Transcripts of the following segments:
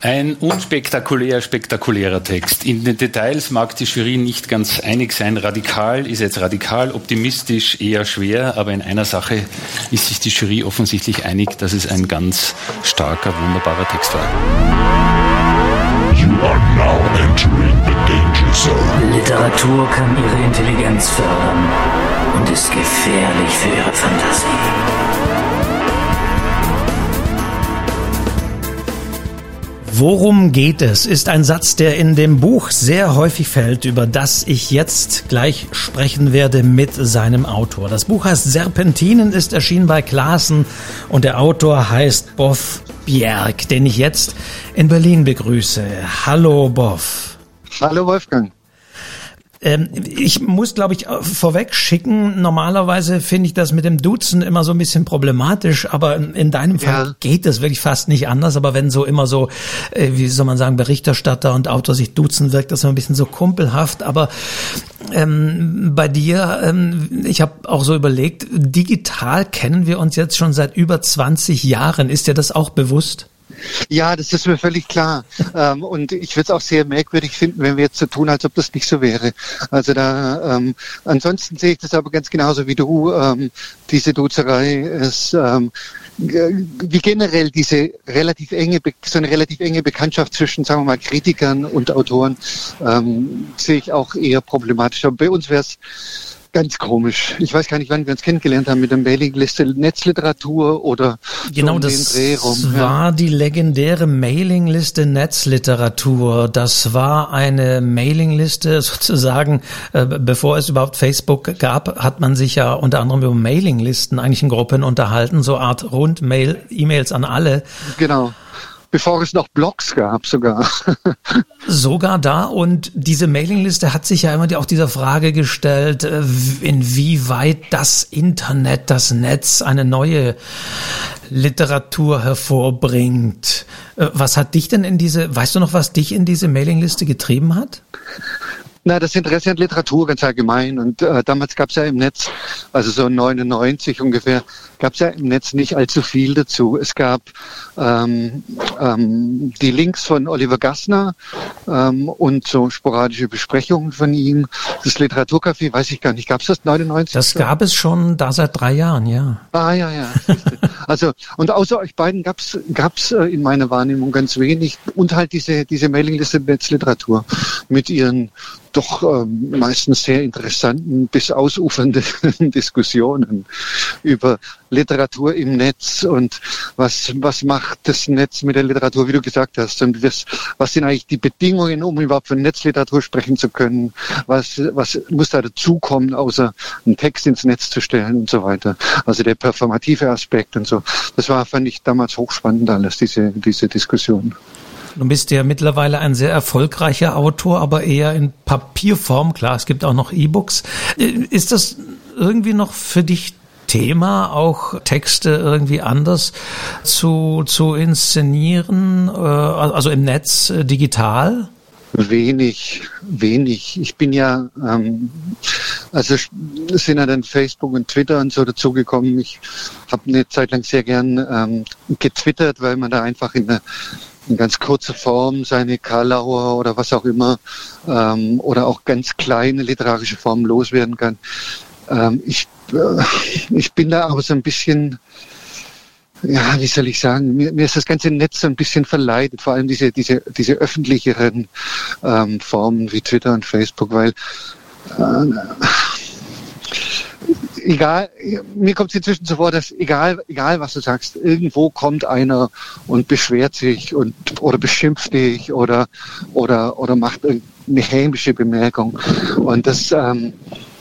Ein spektakulärer Text. In den Details mag die Jury nicht ganz einig sein. Radikal ist jetzt radikal, optimistisch eher schwer, aber in einer Sache ist sich die Jury offensichtlich einig, dass es ein ganz starker, wunderbarer Text war. You are now entering the danger zone. Literatur kann ihre Intelligenz fördern und ist gefährlich für ihre Fantasie. Worum geht es, ist ein Satz, der in dem Buch sehr häufig fällt, über das ich jetzt gleich sprechen werde mit seinem Autor. Das Buch heißt Serpentinen, ist erschienen bei Clasen und der Autor heißt Bof Bjerg, den ich jetzt in Berlin begrüße. Hallo Bof. Hallo Wolfgang. Ich muss, glaube ich, vorweg schicken, normalerweise finde ich das mit dem Duzen immer so ein bisschen problematisch, aber in deinem Fall geht es wirklich fast nicht anders. Aber wenn so immer so, wie soll man sagen, Berichterstatter und Autor sich duzen, wirkt das immer ein bisschen so kumpelhaft. Aber bei dir, ich habe auch so überlegt, digital kennen wir uns jetzt schon seit über 20 Jahren. Ist dir das auch bewusst? Ja, das ist mir völlig klar. Und ich würde es auch sehr merkwürdig finden, wenn wir jetzt so tun, als ob das nicht so wäre. Also ansonsten sehe ich das aber ganz genauso wie du. Diese Duzerei ist, wie generell so eine relativ enge Bekanntschaft zwischen, sagen wir mal, Kritikern und Autoren, sehe ich auch eher problematisch. Aber bei uns wäre es ganz komisch. Ich weiß gar nicht, wann wir uns kennengelernt haben mit der Mailingliste Netzliteratur oder genau, so um das den Dreh rum. War die legendäre Mailingliste Netzliteratur. Das war eine Mailingliste sozusagen, bevor es überhaupt Facebook gab, hat man sich ja unter anderem über Mailinglisten eigentlich in Gruppen unterhalten, so Art Rundmail, E-Mails an alle. Genau. Bevor es noch Blogs gab sogar. Sogar da, und diese Mailingliste hat sich ja immer auch dieser Frage gestellt, inwieweit das Internet, das Netz eine neue Literatur hervorbringt. Was hat dich denn weißt du noch, was dich in diese Mailingliste getrieben hat? Na, das Interesse an Literatur ganz allgemein. Und damals gab es ja im Netz, also so 99 ungefähr, gab es ja im Netz nicht allzu viel dazu. Es gab die Links von Oliver Gassner und so sporadische Besprechungen von ihm. Das Literaturcafé, weiß ich gar nicht, gab es das 99? Das gab es schon da seit 3 Jahren, ja. Ah, ja. Also, und außer euch beiden gab's in meiner Wahrnehmung ganz wenig. Und halt diese Mailingliste Netzliteratur mit ihren doch meistens sehr interessanten bis ausufernden Diskussionen über Literatur im Netz und was macht das Netz mit der Literatur, wie du gesagt hast, und was sind eigentlich die Bedingungen, um überhaupt von Netzliteratur sprechen zu können, was muss da dazukommen, außer einen Text ins Netz zu stellen und so weiter. Also der performative Aspekt und so. Das fand ich damals hochspannend alles, diese Diskussion. Du bist ja mittlerweile ein sehr erfolgreicher Autor, aber eher in Papierform. Klar, es gibt auch noch E-Books. Ist das irgendwie noch für dich Thema, auch Texte irgendwie anders zu inszenieren, also im Netz, digital? Wenig. Ich bin ja, also es sind ja dann Facebook und Twitter und so dazugekommen. Ich habe eine Zeit lang sehr gern getwittert, weil man da einfach in ganz kurzer Form seine Karlauer oder was auch immer oder auch ganz kleine literarische Formen loswerden kann. Ich bin da aber so ein bisschen, ja, wie soll ich sagen, mir ist das ganze Netz so ein bisschen verleidet, vor allem diese öffentlicheren Formen wie Twitter und Facebook, weil mir kommt es inzwischen so vor, dass egal was du sagst, irgendwo kommt einer und beschwert sich oder beschimpft dich oder macht eine hämische Bemerkung. Und das finde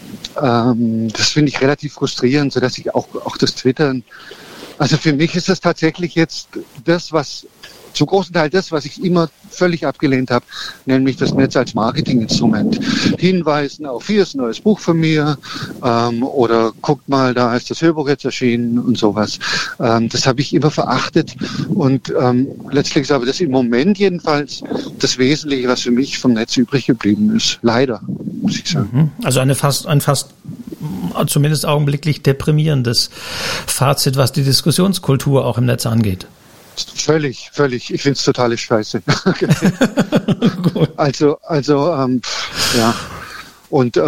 ich relativ frustrierend, sodass ich auch das Twittern, also für mich ist das tatsächlich jetzt zum großen Teil das, was ich immer völlig abgelehnt habe, nämlich das Netz als Marketinginstrument. Hinweisen auf, hier ist ein neues Buch von mir oder guckt mal, da ist das Hörbuch jetzt erschienen und sowas. Das habe ich immer verachtet und letztlich ist aber das im Moment jedenfalls das Wesentliche, was für mich vom Netz übrig geblieben ist. Leider, muss ich sagen. Also ein fast zumindest augenblicklich deprimierendes Fazit, was die Diskussionskultur auch im Netz angeht. Völlig. Ich finde es totale Scheiße. Also, ja. Und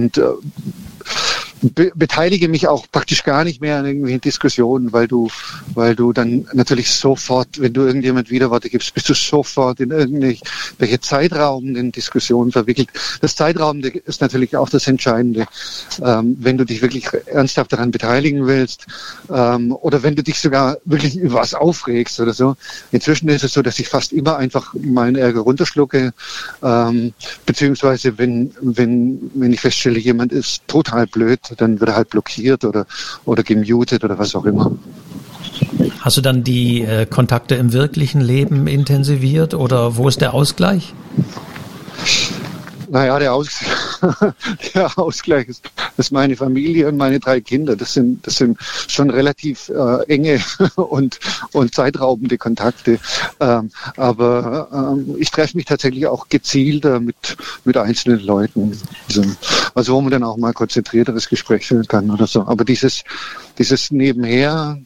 beteilige mich auch praktisch gar nicht mehr an irgendwelchen Diskussionen, weil du dann natürlich sofort, wenn du irgendjemand Widerworte gibst, bist du sofort in irgendwelche Zeitraum in Diskussionen verwickelt. Das Zeitraum ist natürlich auch das Entscheidende. Wenn du dich wirklich ernsthaft daran beteiligen willst, oder wenn du dich sogar wirklich über was aufregst oder so. Inzwischen ist es so, dass ich fast immer einfach meinen Ärger runterschlucke, beziehungsweise wenn ich feststelle, jemand ist total blöd, dann wird er halt blockiert oder gemutet oder was auch immer. Hast du dann die Kontakte im wirklichen Leben intensiviert oder wo ist der Ausgleich? Naja, der Ausgleich ist meine Familie und meine 3 Kinder. Das sind schon relativ enge und zeitraubende Kontakte. Aber ich treffe mich tatsächlich auch gezielter mit einzelnen Leuten. Also wo man dann auch mal konzentrierteres Gespräch führen kann oder so. Aber dieses nebenher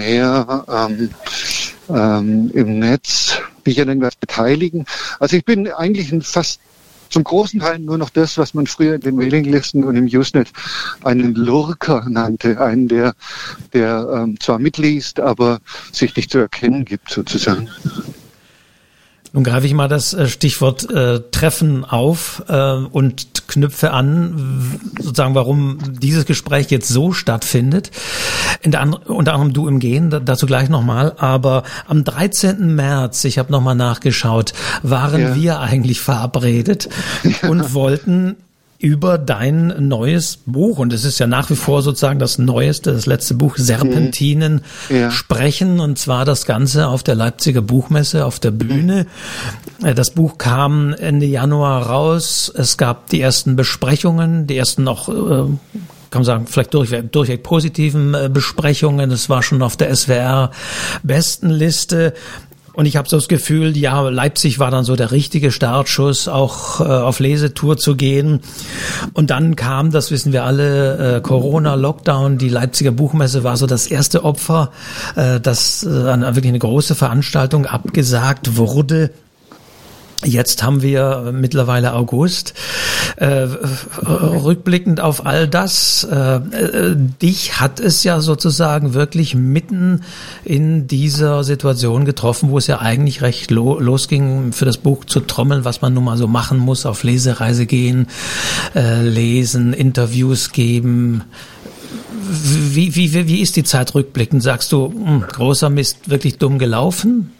im Netz mich an irgendwas beteiligen. Also ich bin eigentlich zum großen Teil nur noch das, was man früher in den Mailinglisten und im Usenet einen Lurker nannte, einen, der zwar mitliest, aber sich nicht zu erkennen gibt, sozusagen. Nun greife ich mal das Stichwort Treffen auf und knüpfe an, sozusagen, warum dieses Gespräch jetzt so stattfindet. Unter anderem du im Gehen, dazu gleich nochmal. Aber am 13. März, ich habe nochmal nachgeschaut, waren wir eigentlich verabredet und wollten über dein neues Buch, und es ist ja nach wie vor sozusagen das letzte Buch, Serpentinen, sprechen, und zwar das Ganze auf der Leipziger Buchmesse auf der Bühne. Das Buch kam Ende Januar raus, es gab die ersten Besprechungen, die ersten auch kann man sagen, vielleicht durchweg positiven Besprechungen. Es war schon auf der SWR-Bestenliste. Und ich habe so das Gefühl, ja, Leipzig war dann so der richtige Startschuss, auch auf Lesetour zu gehen. Und dann kam, das wissen wir alle, Corona, Lockdown. Die Leipziger Buchmesse war so das erste Opfer, dass wirklich eine große Veranstaltung abgesagt wurde. Jetzt haben wir mittlerweile August. Rückblickend auf all das, dich hat es ja sozusagen wirklich mitten in dieser Situation getroffen, wo es ja eigentlich recht losging, für das Buch zu trommeln, was man nun mal so machen muss, auf Lesereise gehen, lesen, Interviews geben. Wie ist die Zeit rückblickend? Sagst du, großer Mist, wirklich dumm gelaufen?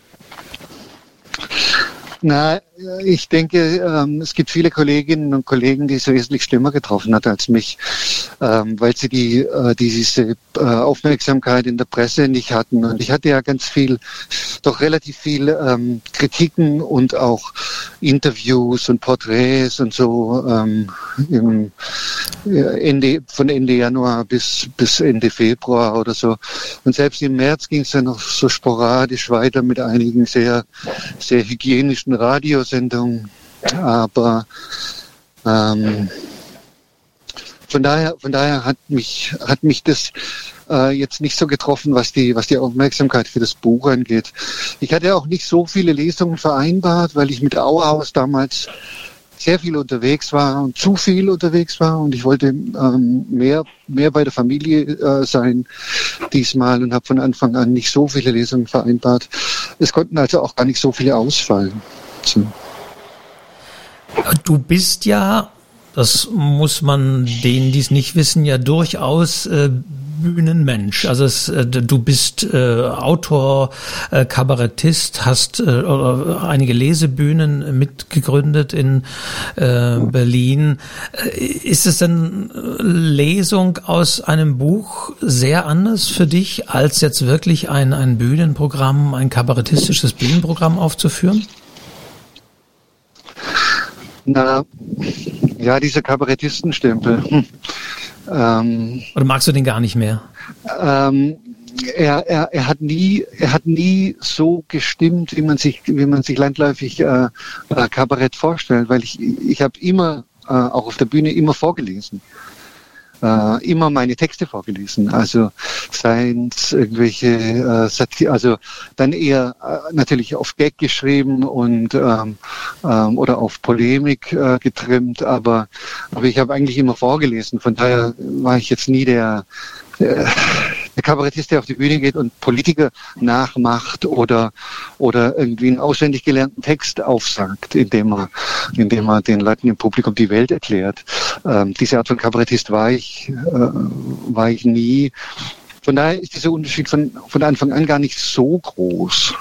Na, ich denke, es gibt viele Kolleginnen und Kollegen, die es wesentlich schlimmer getroffen hat als mich, weil sie diese Aufmerksamkeit in der Presse nicht hatten. Und ich hatte ja relativ viel Kritiken und auch Interviews und Porträts und so von Ende Januar bis Ende Februar oder so. Und selbst im März ging es dann noch so sporadisch weiter mit einigen sehr, sehr hygienischen Radiosendungen. Aber von daher hat mich das jetzt nicht so getroffen, was die Aufmerksamkeit für das Buch angeht. Ich hatte auch nicht so viele Lesungen vereinbart, weil ich mit Auhaus damals sehr viel unterwegs war und zu viel unterwegs war, und ich wollte mehr bei der Familie sein diesmal und habe von Anfang an nicht so viele Lesungen vereinbart. Es konnten also auch gar nicht so viele ausfallen. So. Du bist ja, das muss man denen, die es nicht wissen, ja durchaus Bühnenmensch. Also du bist Autor, Kabarettist, hast einige Lesebühnen mitgegründet in Berlin. Ist es denn Lesung aus einem Buch sehr anders für dich, als jetzt wirklich ein Bühnenprogramm, ein kabarettistisches Bühnenprogramm aufzuführen? Na, ja, dieser Kabarettistenstempel. Oder magst du den gar nicht mehr? Er hat nie so gestimmt, wie man sich landläufig Kabarett vorstellt, weil ich habe immer auch auf der Bühne immer vorgelesen. immer meine Texte vorgelesen. Also seien es irgendwelche also dann eher natürlich auf Gag geschrieben und oder auf Polemik getrimmt, aber ich habe eigentlich immer vorgelesen. Von daher war ich jetzt nie der Kabarettist, der auf die Bühne geht und Politiker nachmacht oder irgendwie einen auswendig gelernten Text aufsagt, indem er den Leuten im Publikum die Welt erklärt. Diese Art von Kabarettist war ich nie. Von daher ist dieser Unterschied von Anfang an gar nicht so groß.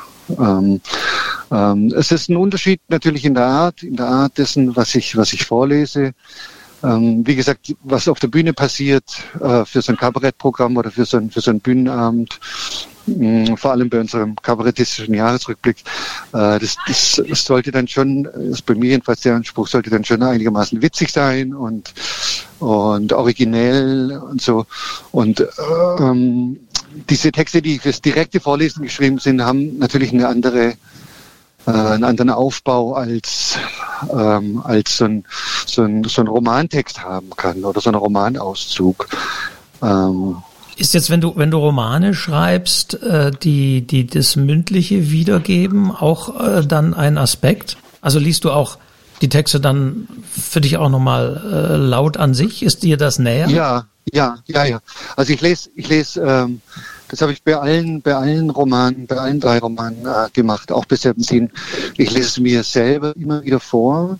Es ist ein Unterschied natürlich in der Art dessen, was ich vorlese. Wie gesagt, was auf der Bühne passiert, für so ein Kabarettprogramm oder für so ein Bühnenabend, vor allem bei unserem kabarettistischen Jahresrückblick, das sollte dann schon, ist bei mir jedenfalls der Anspruch, sollte dann schon einigermaßen witzig sein und originell und so. Und diese Texte, die fürs direkte Vorlesen geschrieben sind, haben natürlich einen anderen Aufbau als so ein Romantext haben kann oder so ein Romanauszug. Ist jetzt, wenn du Romane schreibst, die das Mündliche wiedergeben, auch dann ein Aspekt? Also liest du auch die Texte dann für dich auch nochmal laut an sich? Ist dir das näher? Ja. Also ich lese das habe ich bei allen Romanen, bei allen 3 Romanen gemacht, auch bei Serpentin. Ich lese es mir selber immer wieder vor.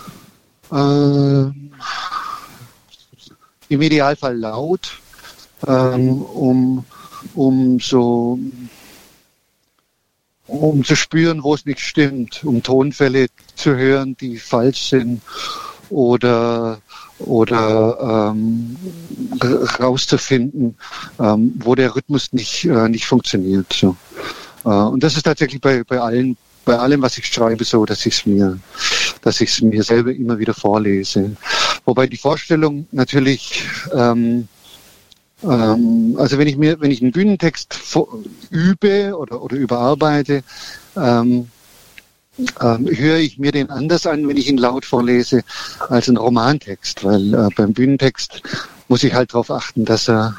Im Idealfall laut, um zu spüren, wo es nicht stimmt, um Tonfälle zu hören, die falsch sind oder rauszufinden, wo der Rhythmus nicht funktioniert. So. Und das ist tatsächlich bei allem, was ich schreibe, so, dass ich es mir selber immer wieder vorlese. Wobei die Vorstellung natürlich, also wenn ich einen Bühnentext übe oder überarbeite, höre ich mir den anders an, wenn ich ihn laut vorlese, als ein Romantext, weil beim Bühnentext muss ich halt darauf achten, dass er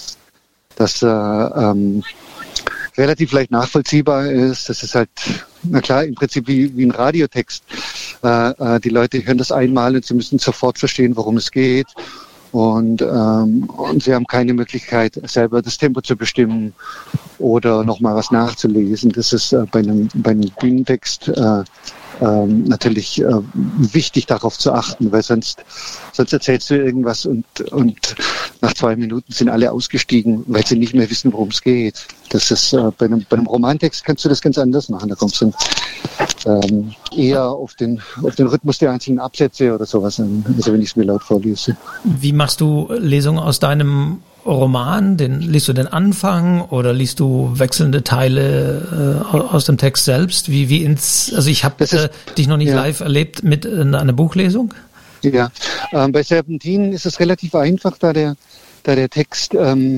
relativ leicht nachvollziehbar ist. Das ist halt, na klar, im Prinzip wie ein Radiotext. Die Leute hören das einmal und sie müssen sofort verstehen, worum es geht. Und sie haben keine Möglichkeit, selber das Tempo zu bestimmen oder nochmal was nachzulesen. Das ist bei einem Bühnentext natürlich wichtig, darauf zu achten, weil sonst erzählst du irgendwas und nach 2 Minuten sind alle ausgestiegen, weil sie nicht mehr wissen, worum es geht. Das ist bei einem Romantext kannst du das ganz anders machen. Da kommst du eher auf den Rhythmus der einzelnen Absätze oder sowas an, also wenn ich es mir laut vorlese. Wie machst du Lesungen aus deinem Roman? Liest du den Anfang oder liest du wechselnde Teile aus dem Text selbst? Also ich habe dich noch nicht live erlebt mit einer Buchlesung. Ja, bei Serpentin ist es relativ einfach, da der Text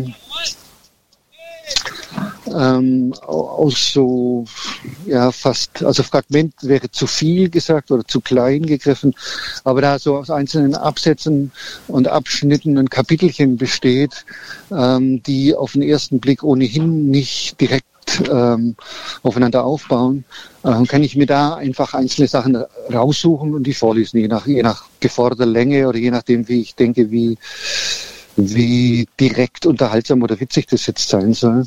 aus so fast, also Fragment wäre zu viel gesagt oder zu klein gegriffen, aber da so aus einzelnen Absätzen und Abschnitten und Kapitelchen besteht, die auf den ersten Blick ohnehin nicht direkt aufeinander aufbauen, kann ich mir da einfach einzelne Sachen raussuchen und die vorlesen, je nach geforderter Länge oder je nachdem, wie ich denke, wie direkt unterhaltsam oder witzig das jetzt sein soll.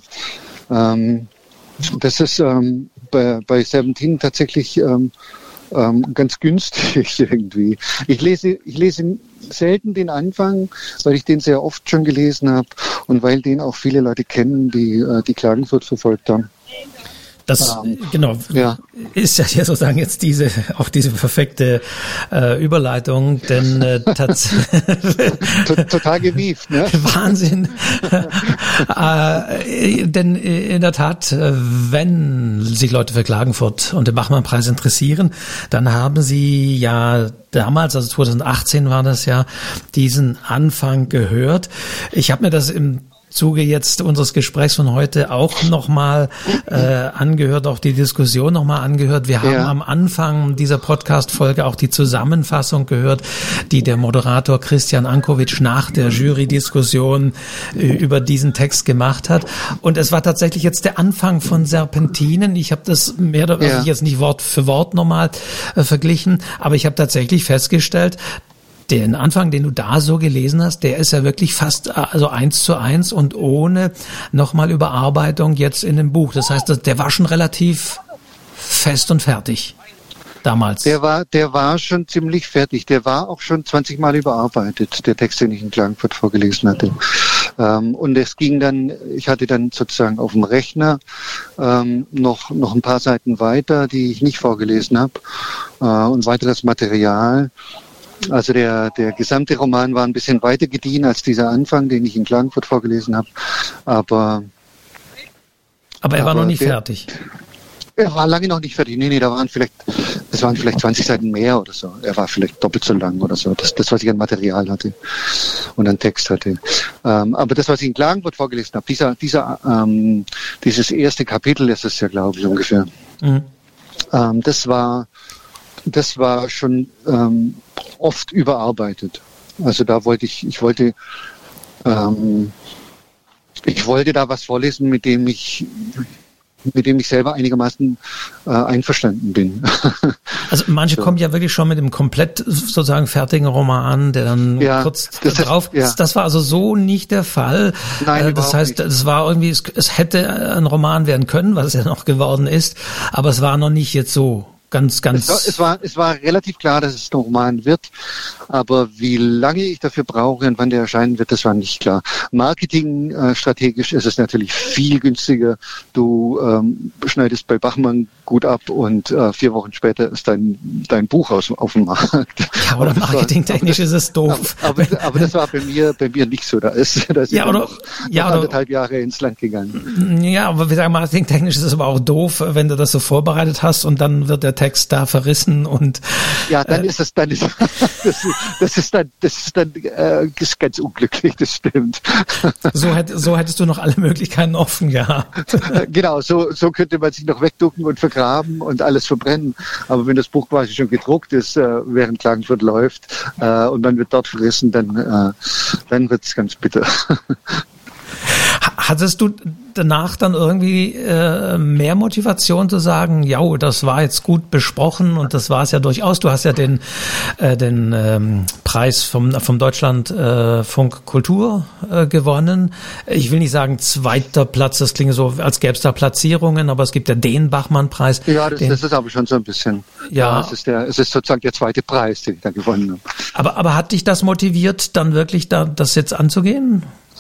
Das ist bei Serpentin tatsächlich ganz günstig irgendwie. Ich lese selten den Anfang, weil ich den sehr oft schon gelesen habe und weil den auch viele Leute kennen, die Klagenfurt verfolgt haben. Das ist ja sozusagen jetzt diese perfekte Überleitung, denn total gewieft, ne? Wahnsinn. Denn in der Tat, wenn sich Leute für Klagenfurt und den Bachmann-Preis interessieren, dann haben sie ja damals, also 2018 war das ja, diesen Anfang gehört. Ich habe mir das im Zuge jetzt unseres Gesprächs von heute auch nochmal angehört, auch die Diskussion nochmal angehört. Wir haben am Anfang dieser Podcast-Folge auch die Zusammenfassung gehört, die der Moderator Christian Ankovic nach der Jury-Diskussion über diesen Text gemacht hat. Und es war tatsächlich jetzt der Anfang von Serpentinen. Ich habe das mehr oder weniger jetzt nicht Wort für Wort nochmal verglichen, aber ich habe tatsächlich festgestellt, den Anfang, den du da so gelesen hast, der ist ja wirklich fast also 1:1 und ohne nochmal Überarbeitung jetzt in dem Buch. Das heißt, der war schon relativ fest und fertig damals. Der war schon ziemlich fertig. Der war auch schon 20 Mal überarbeitet, der Text, den ich in Klagenfurt vorgelesen hatte. Und es ging dann, ich hatte dann sozusagen auf dem Rechner noch ein paar Seiten weiter, die ich nicht vorgelesen habe, und weiteres Material. Also der gesamte Roman war ein bisschen weiter gediehen als dieser Anfang, den ich in Klagenfurt vorgelesen habe. Aber er war noch nicht fertig. Er war lange noch nicht fertig. Nee, es waren vielleicht 20 Seiten mehr oder so. Er war vielleicht doppelt so lang oder so. Das was ich an Material hatte und an Text hatte. Aber das, was ich in Klagenfurt vorgelesen habe, dieses erste Kapitel, das ist ja, glaube ich, ungefähr. Das war schon oft überarbeitet. Also da wollte ich wollte da was vorlesen, mit dem ich selber einigermaßen einverstanden bin. Also manche kommen ja wirklich schon mit dem komplett sozusagen fertigen Roman, der dann kurz drauf ist. Das war also so nicht der Fall. Nein, das heißt, es war irgendwie, es hätte ein Roman werden können, was es ja noch geworden ist, aber es war noch nicht jetzt so ganz. Es war relativ klar, dass es ein Roman wird, aber wie lange ich dafür brauche und wann der erscheinen wird, das war nicht klar. Marketingstrategisch ist es natürlich viel günstiger. Du schneidest bei Bachmann gut ab und 4 Wochen später ist dein Buch auf dem Markt. Ja, oder marketingtechnisch ist es doof. Aber das war bei mir nicht so. Da ist noch 1,5 Jahre ins Land gegangen. Ja, aber wir sagen, marketingtechnisch ist es aber auch doof, wenn du das so vorbereitet hast und dann wird der Text da verrissen und dann ist ganz unglücklich, das stimmt. So hättest du noch alle Möglichkeiten offen gehabt. Genau, so könnte man sich noch wegducken und vergraben und alles verbrennen. Aber wenn das Buch quasi schon gedruckt ist, während Klagenfurt läuft, und man wird dort verrissen, dann wird es ganz bitter. Hattest du danach dann irgendwie mehr Motivation zu sagen, ja, das war jetzt gut besprochen und das war es ja durchaus. Du hast ja den Preis vom Deutschlandfunk Kultur gewonnen. Ich will nicht sagen 2. Platz, das klingt so, als gäbe es da Platzierungen, aber es gibt ja den Bachmann-Preis. Ja, das ist aber schon so ein bisschen. Ja, es ist sozusagen der 2. Preis, den ich da gewonnen habe. Aber hat dich das motiviert, dann wirklich das jetzt anzugehen?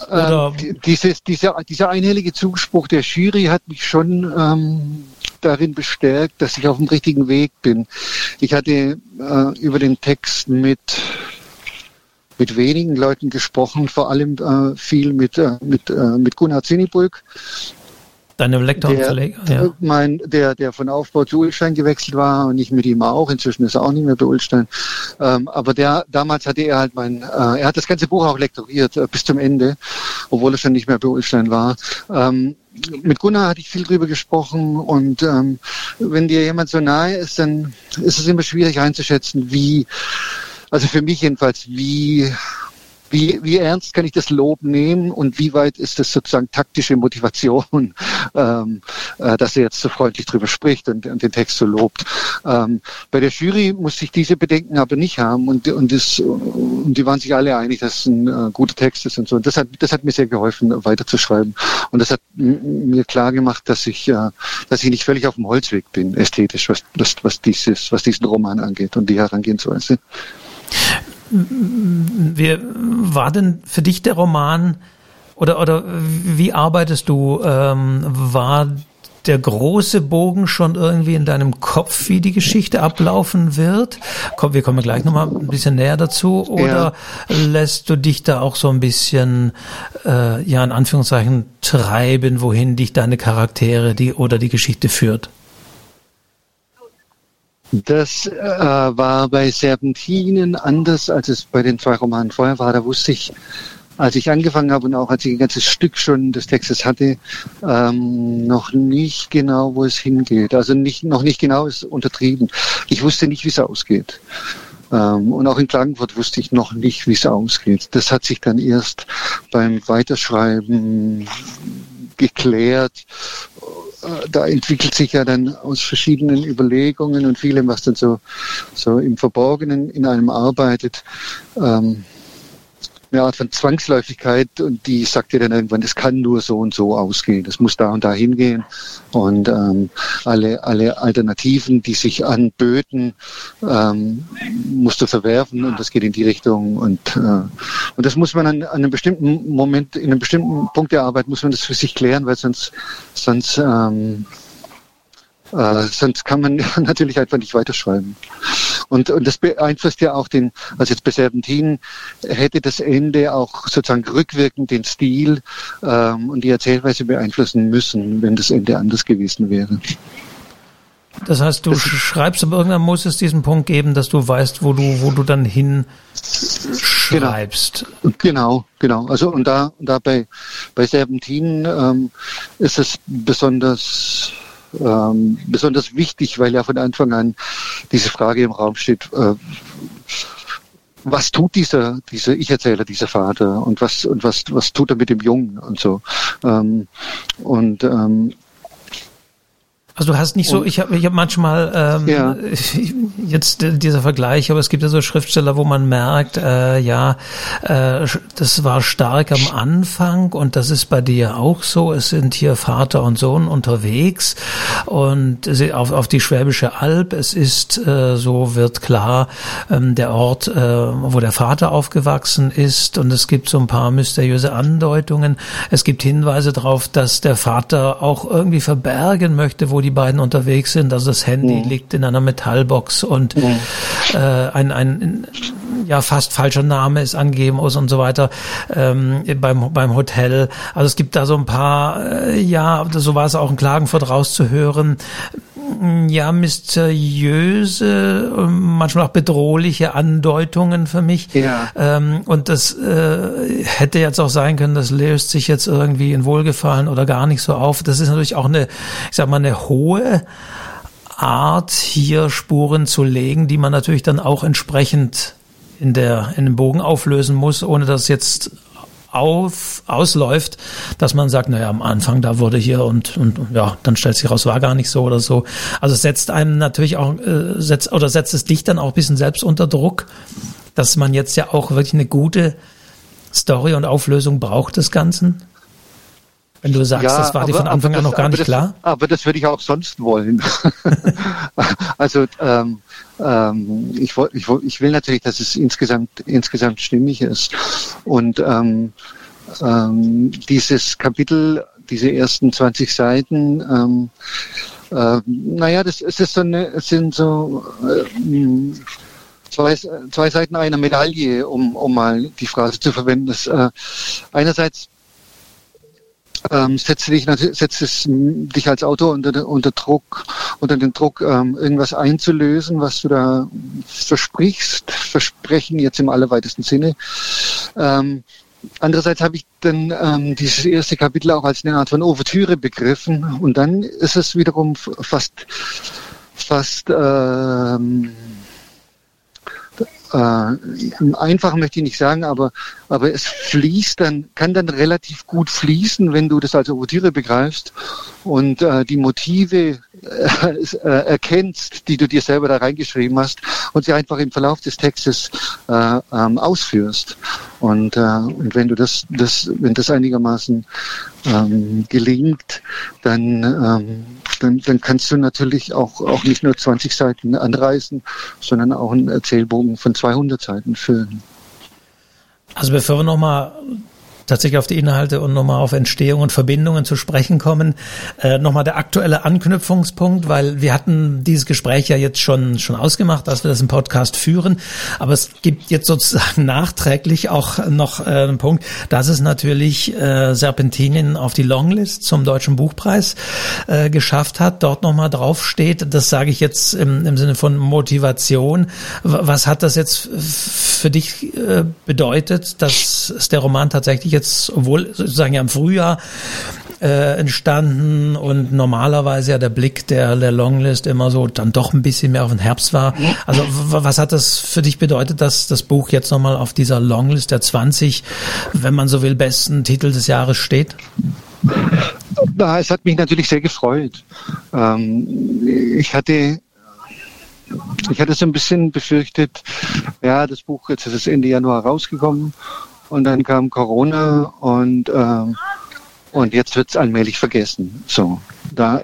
Dieser einhellige Zuspruch der Jury hat mich schon darin bestärkt, dass ich auf dem richtigen Weg bin. Ich hatte über den Text mit wenigen Leuten gesprochen, vor allem viel mit Gunnar Zinibulk. Deine Lektor und Verleger, ja. Der von Aufbau zu Ullstein gewechselt war und ich mit ihm auch. Inzwischen ist er auch nicht mehr bei Ullstein. Aber damals hatte er halt er hat das ganze Buch auch lektoriert bis zum Ende, obwohl er schon nicht mehr bei Ullstein war. Mit Gunnar hatte ich viel drüber gesprochen und wenn dir jemand so nahe ist, dann ist es immer schwierig einzuschätzen, also für mich jedenfalls, wie ernst kann ich das Lob nehmen und wie weit ist das sozusagen taktische Motivation, dass er jetzt so freundlich drüber spricht und den Text so lobt. Bei der Jury musste ich diese Bedenken aber nicht haben und die waren sich alle einig, dass es ein guter Text ist und so. Und das hat mir sehr geholfen, weiterzuschreiben. Und das hat mir klar gemacht, dass ich nicht völlig auf dem Holzweg bin, ästhetisch, was diesen Roman angeht und die Herangehensweise. Wie war denn für dich der Roman oder wie arbeitest du? War der große Bogen schon irgendwie in deinem Kopf, wie die Geschichte ablaufen wird? Wir kommen gleich nochmal ein bisschen näher dazu. Oder lässt du dich da auch so ein bisschen, in Anführungszeichen, treiben, wohin dich deine Charaktere oder die Geschichte führt? Das war bei Serpentinen anders, als es bei den 2 Romanen vorher war. Da wusste ich als ich angefangen habe und auch als ich ein ganzes Stück schon des Textes hatte, noch nicht genau, wo es hingeht. Also noch nicht genau, ist untertrieben. Ich wusste nicht, wie es ausgeht. Und auch in Klagenfurt wusste ich noch nicht, wie es ausgeht. Das hat sich dann erst beim Weiterschreiben geklärt. Da entwickelt sich ja dann aus verschiedenen Überlegungen und vielem, was dann so im Verborgenen in einem arbeitet, eine Art von Zwangsläufigkeit, und die sagt dir dann irgendwann, das kann nur so und so ausgehen, das muss da und da hingehen, und alle Alternativen, die sich anböten, musst du verwerfen, und das geht in die Richtung, und das muss man an einem bestimmten Moment, in einem bestimmten Punkt der Arbeit muss man das für sich klären, weil sonst kann man natürlich einfach nicht weiterschreiben. Und das beeinflusst ja auch also jetzt bei Serpentin hätte das Ende auch sozusagen rückwirkend den Stil und die Erzählweise beeinflussen müssen, wenn das Ende anders gewesen wäre. Das heißt, du schreibst, aber irgendwann muss es diesen Punkt geben, dass du weißt, wo du dann hin schreibst. Genau. Also und da bei Serpentin ist es besonders wichtig, weil ja von Anfang an diese Frage im Raum steht, was tut dieser Ich-Erzähler, dieser Vater, und was tut er mit dem Jungen und so. Also du hast nicht so, ich hab manchmal jetzt dieser Vergleich, aber es gibt ja so Schriftsteller, wo man merkt, das war stark am Anfang, und das ist bei dir auch so. Es sind hier Vater und Sohn unterwegs und auf die Schwäbische Alb. Es ist, so wird klar, der Ort, wo der Vater aufgewachsen ist, und es gibt so ein paar mysteriöse Andeutungen. Es gibt Hinweise darauf, dass der Vater auch irgendwie verbergen möchte, wo die beiden unterwegs sind. Also das Handy liegt in einer Metallbox, und ein fast falscher Name ist angegeben und so weiter beim Hotel. Also es gibt da so ein paar, so war es auch in Klagenfurt rauszuhören, mysteriöse, manchmal auch bedrohliche Andeutungen für mich. Ja. Und das hätte jetzt auch sein können, das löst sich jetzt irgendwie in Wohlgefallen oder gar nicht so auf. Das ist natürlich auch eine hohe Art, hier Spuren zu legen, die man natürlich dann auch entsprechend in dem Bogen auflösen muss, ohne dass jetzt ausläuft, dass man sagt, am Anfang da wurde hier und dann stellt sich raus, war gar nicht so oder so. Also es setzt einem natürlich auch, setzt es dich dann auch ein bisschen selbst unter Druck, dass man jetzt ja auch wirklich eine gute Story und Auflösung braucht des Ganzen? Wenn du sagst, das war dir von Anfang an noch gar nicht klar? Aber das würde ich auch sonst wollen. Also ich will natürlich, dass es insgesamt stimmig ist. Und dieses Kapitel, diese ersten 20 Seiten, es sind so zwei Seiten einer Medaille, um mal die Phrase zu verwenden. Einerseits setzt es dich als Autor unter den Druck, irgendwas einzulösen, was du da versprechen jetzt im allerweitesten Sinne. Andererseits habe ich dann dieses erste Kapitel auch als eine Art von Ouvertüre begriffen, und dann ist es wiederum fast einfach möchte ich nicht sagen, aber es kann dann relativ gut fließen, wenn du das als Ouvertüre begreifst und die Motive erkennst, die du dir selber da reingeschrieben hast, und sie einfach im Verlauf des Textes ausführst. Und wenn das einigermaßen gelingt, dann kannst du natürlich auch nicht nur 20 Seiten anreißen, sondern auch einen Erzählbogen von 200 Seiten füllen. Also bevor wir nochmal tatsächlich auf die Inhalte und nochmal auf Entstehung und Verbindungen zu sprechen kommen, nochmal der aktuelle Anknüpfungspunkt, weil wir hatten dieses Gespräch ja jetzt schon ausgemacht, dass wir das im Podcast führen, aber es gibt jetzt sozusagen nachträglich auch noch einen Punkt, dass es natürlich Serpentin auf die Longlist zum Deutschen Buchpreis geschafft hat, dort nochmal drauf steht. Das sage ich jetzt im Sinne von Motivation. Was hat das jetzt für dich bedeutet, dass ist der Roman tatsächlich jetzt, obwohl sozusagen ja im Frühjahr entstanden und normalerweise ja der Blick der Longlist immer so dann doch ein bisschen mehr auf den Herbst war. Also was hat das für dich bedeutet, dass das Buch jetzt nochmal auf dieser Longlist der 20, wenn man so will, besten Titel des Jahres steht? Es hat mich natürlich sehr gefreut. Ich hatte so ein bisschen befürchtet, ja, das Buch jetzt ist es Ende Januar rausgekommen und dann kam Corona und jetzt wird es allmählich vergessen. So, da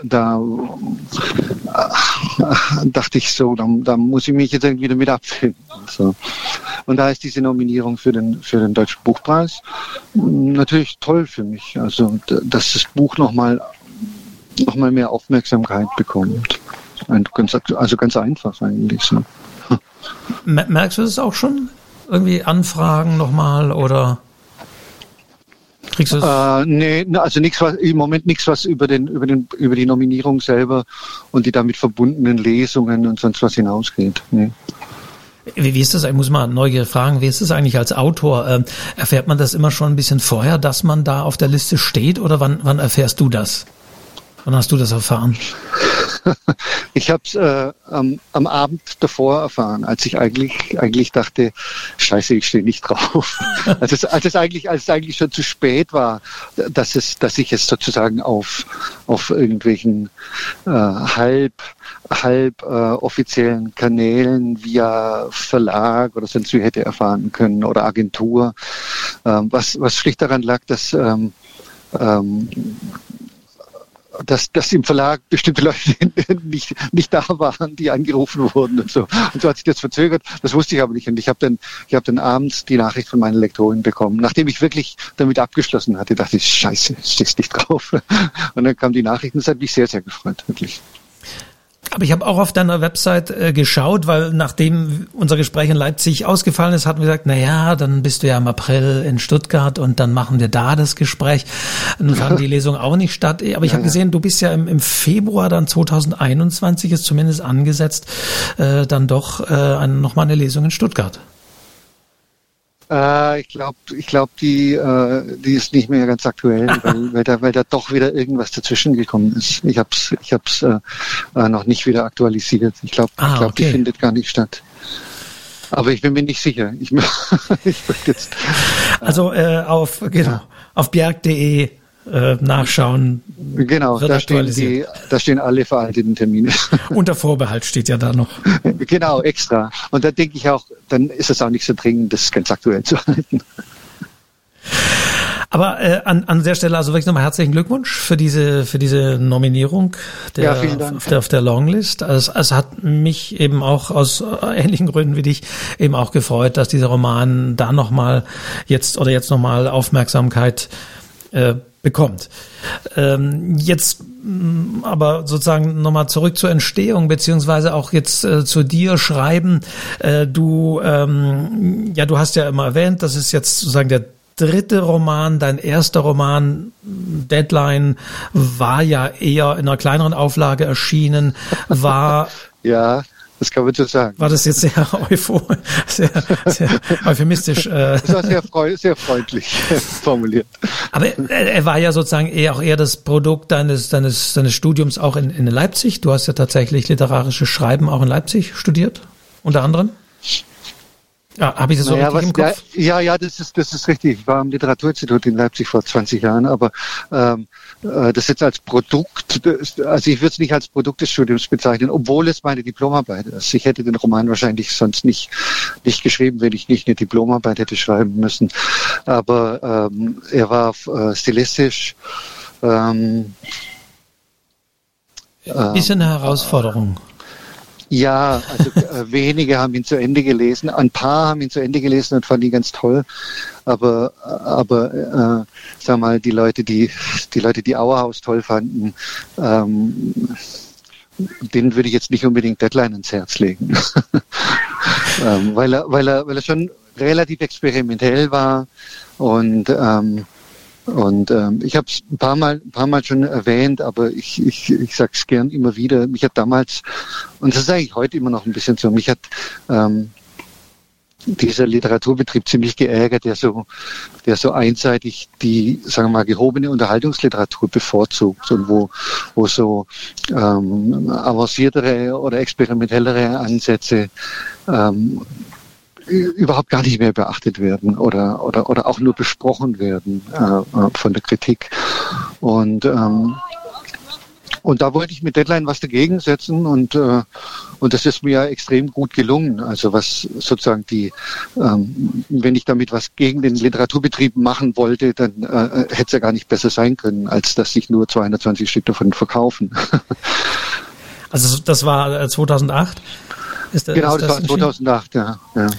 dachte ich so, da muss ich mich jetzt irgendwie damit abfinden. So. Und da ist diese Nominierung für den Deutschen Buchpreis natürlich toll für mich. Also, dass das Buch noch mal mehr Aufmerksamkeit bekommt. Also ganz einfach eigentlich so. Merkst du das auch schon? Irgendwie Anfragen nochmal oder kriegst du das? Nee, also im Moment nichts, was über die Nominierung selber und die damit verbundenen Lesungen und sonst was hinausgeht. Nee. Wie ist das? Ich muss mal neugierig fragen, wie ist das eigentlich als Autor? Erfährt man das immer schon ein bisschen vorher, dass man da auf der Liste steht, oder wann erfährst du das? Wann hast du das erfahren? Ich habe es am Abend davor erfahren, als ich eigentlich dachte, Scheiße, ich stehe nicht drauf. als es eigentlich schon zu spät war, dass ich es sozusagen auf irgendwelchen halb offiziellen Kanälen via Verlag oder sonst wie hätte erfahren können oder Agentur, was schlicht daran lag, dass im Verlag bestimmte Leute nicht da waren, die angerufen wurden und so. Und so hat sich das verzögert. Das wusste ich aber nicht. Und ich habe dann abends die Nachricht von meiner Lektorin bekommen. Nachdem ich wirklich damit abgeschlossen hatte, dachte ich, Scheiße, stehst nicht drauf. Und dann kam die Nachricht und das hat mich sehr, sehr gefreut, wirklich. Aber ich habe auch auf deiner Website geschaut, weil nachdem unser Gespräch in Leipzig ausgefallen ist, hatten wir gesagt, naja, dann bist du ja im April in Stuttgart und dann machen wir da das Gespräch. Dann fand die Lesung auch nicht statt. Aber ich habe gesehen, du bist ja im Februar dann 2021, ist zumindest angesetzt, dann doch nochmal eine Lesung in Stuttgart. Ich glaube, die ist nicht mehr ganz aktuell, weil da doch wieder irgendwas dazwischen gekommen ist. Ich hab's noch nicht wieder aktualisiert. Ich glaube, okay. Die findet gar nicht statt. Aber ich bin mir nicht sicher. Ich möchte jetzt. Also auf bjerg.de nachschauen. Genau, da stehen alle veralteten Termine. Unter Vorbehalt steht ja da noch. Genau, extra. Und da denke ich auch, dann ist es auch nicht so dringend, das ganz aktuell zu halten. Aber an der Stelle also wirklich nochmal herzlichen Glückwunsch für diese Nominierung vielen Dank. Auf der Longlist. Also, es hat mich eben auch aus ähnlichen Gründen wie dich eben auch gefreut, dass dieser Roman da jetzt nochmal Aufmerksamkeit bekommt. Jetzt aber sozusagen nochmal zurück zur Entstehung, beziehungsweise auch jetzt zu dir schreiben. Du hast ja immer erwähnt, das ist jetzt sozusagen der dritte Roman, dein erster Roman, Deadline, war ja eher in einer kleineren Auflage erschienen, war... Ja, das kann man so sagen. War das jetzt sehr euphemistisch? Das war sehr freundlich formuliert. Aber er war ja sozusagen eher das Produkt deines Studiums auch in Leipzig. Du hast ja tatsächlich literarisches Schreiben auch in Leipzig studiert, unter anderem. Ja, habe ich das so richtig im Kopf? Ja, das ist richtig. Ich war am Literaturinstitut in Leipzig vor 20 Jahren, aber das jetzt als Produkt, also ich würde es nicht als Produkt des Studiums bezeichnen, obwohl es meine Diplomarbeit ist. Ich hätte den Roman wahrscheinlich sonst nicht geschrieben, wenn ich nicht eine Diplomarbeit hätte schreiben müssen. Aber er war stilistisch bisschen eine Herausforderung. Ja, also wenige haben ihn zu Ende gelesen, ein paar haben ihn zu Ende gelesen und fanden ihn ganz toll, aber sag mal, die Leute, die Auerhaus toll fanden, denen würde ich jetzt nicht unbedingt Deadline ins Herz legen, weil er schon relativ experimentell war und ich habe es ein paar Mal schon erwähnt, aber ich sage es gern immer wieder. Mich hat damals, und das ist eigentlich heute immer noch ein bisschen so, mich hat dieser Literaturbetrieb ziemlich geärgert, der so einseitig die, sagen wir mal, gehobene Unterhaltungsliteratur bevorzugt und wo so avanciertere oder experimentellere Ansätze überhaupt gar nicht mehr beachtet werden oder auch nur besprochen werden von der Kritik. Und da wollte ich mit Deadline was dagegen setzen und das ist mir ja extrem gut gelungen. Also was sozusagen wenn ich damit was gegen den Literaturbetrieb machen wollte, dann hätte es ja gar nicht besser sein können, als dass sich nur 220 Stück davon verkaufen. Also das war 2008? Genau, das war 2008, ja.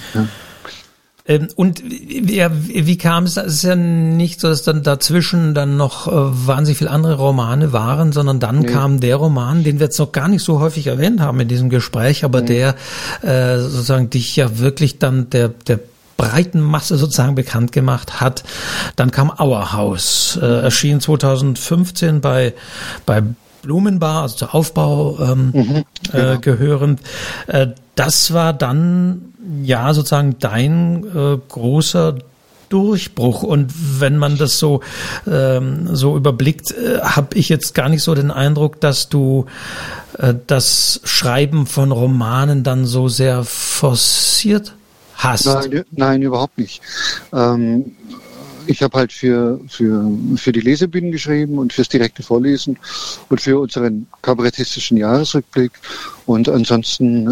Und wie kam es? Es ist ja nicht so, dass dann dazwischen dann noch wahnsinnig viele andere Romane waren, sondern dann kam der Roman, den wir jetzt noch gar nicht so häufig erwähnt haben in diesem Gespräch, aber der sozusagen dich ja wirklich dann der breiten Masse sozusagen bekannt gemacht hat. Dann kam Auerhaus, erschien 2015 bei Blumenbar, also zur Aufbau gehörend. Das war dann ja sozusagen dein großer Durchbruch. Und wenn man das so überblickt, habe ich jetzt gar nicht so den Eindruck, dass du das Schreiben von Romanen dann so sehr forciert hast. Nein, überhaupt nicht. Ich habe halt für die Lesebühnen geschrieben und fürs direkte Vorlesen und für unseren kabarettistischen Jahresrückblick und ansonsten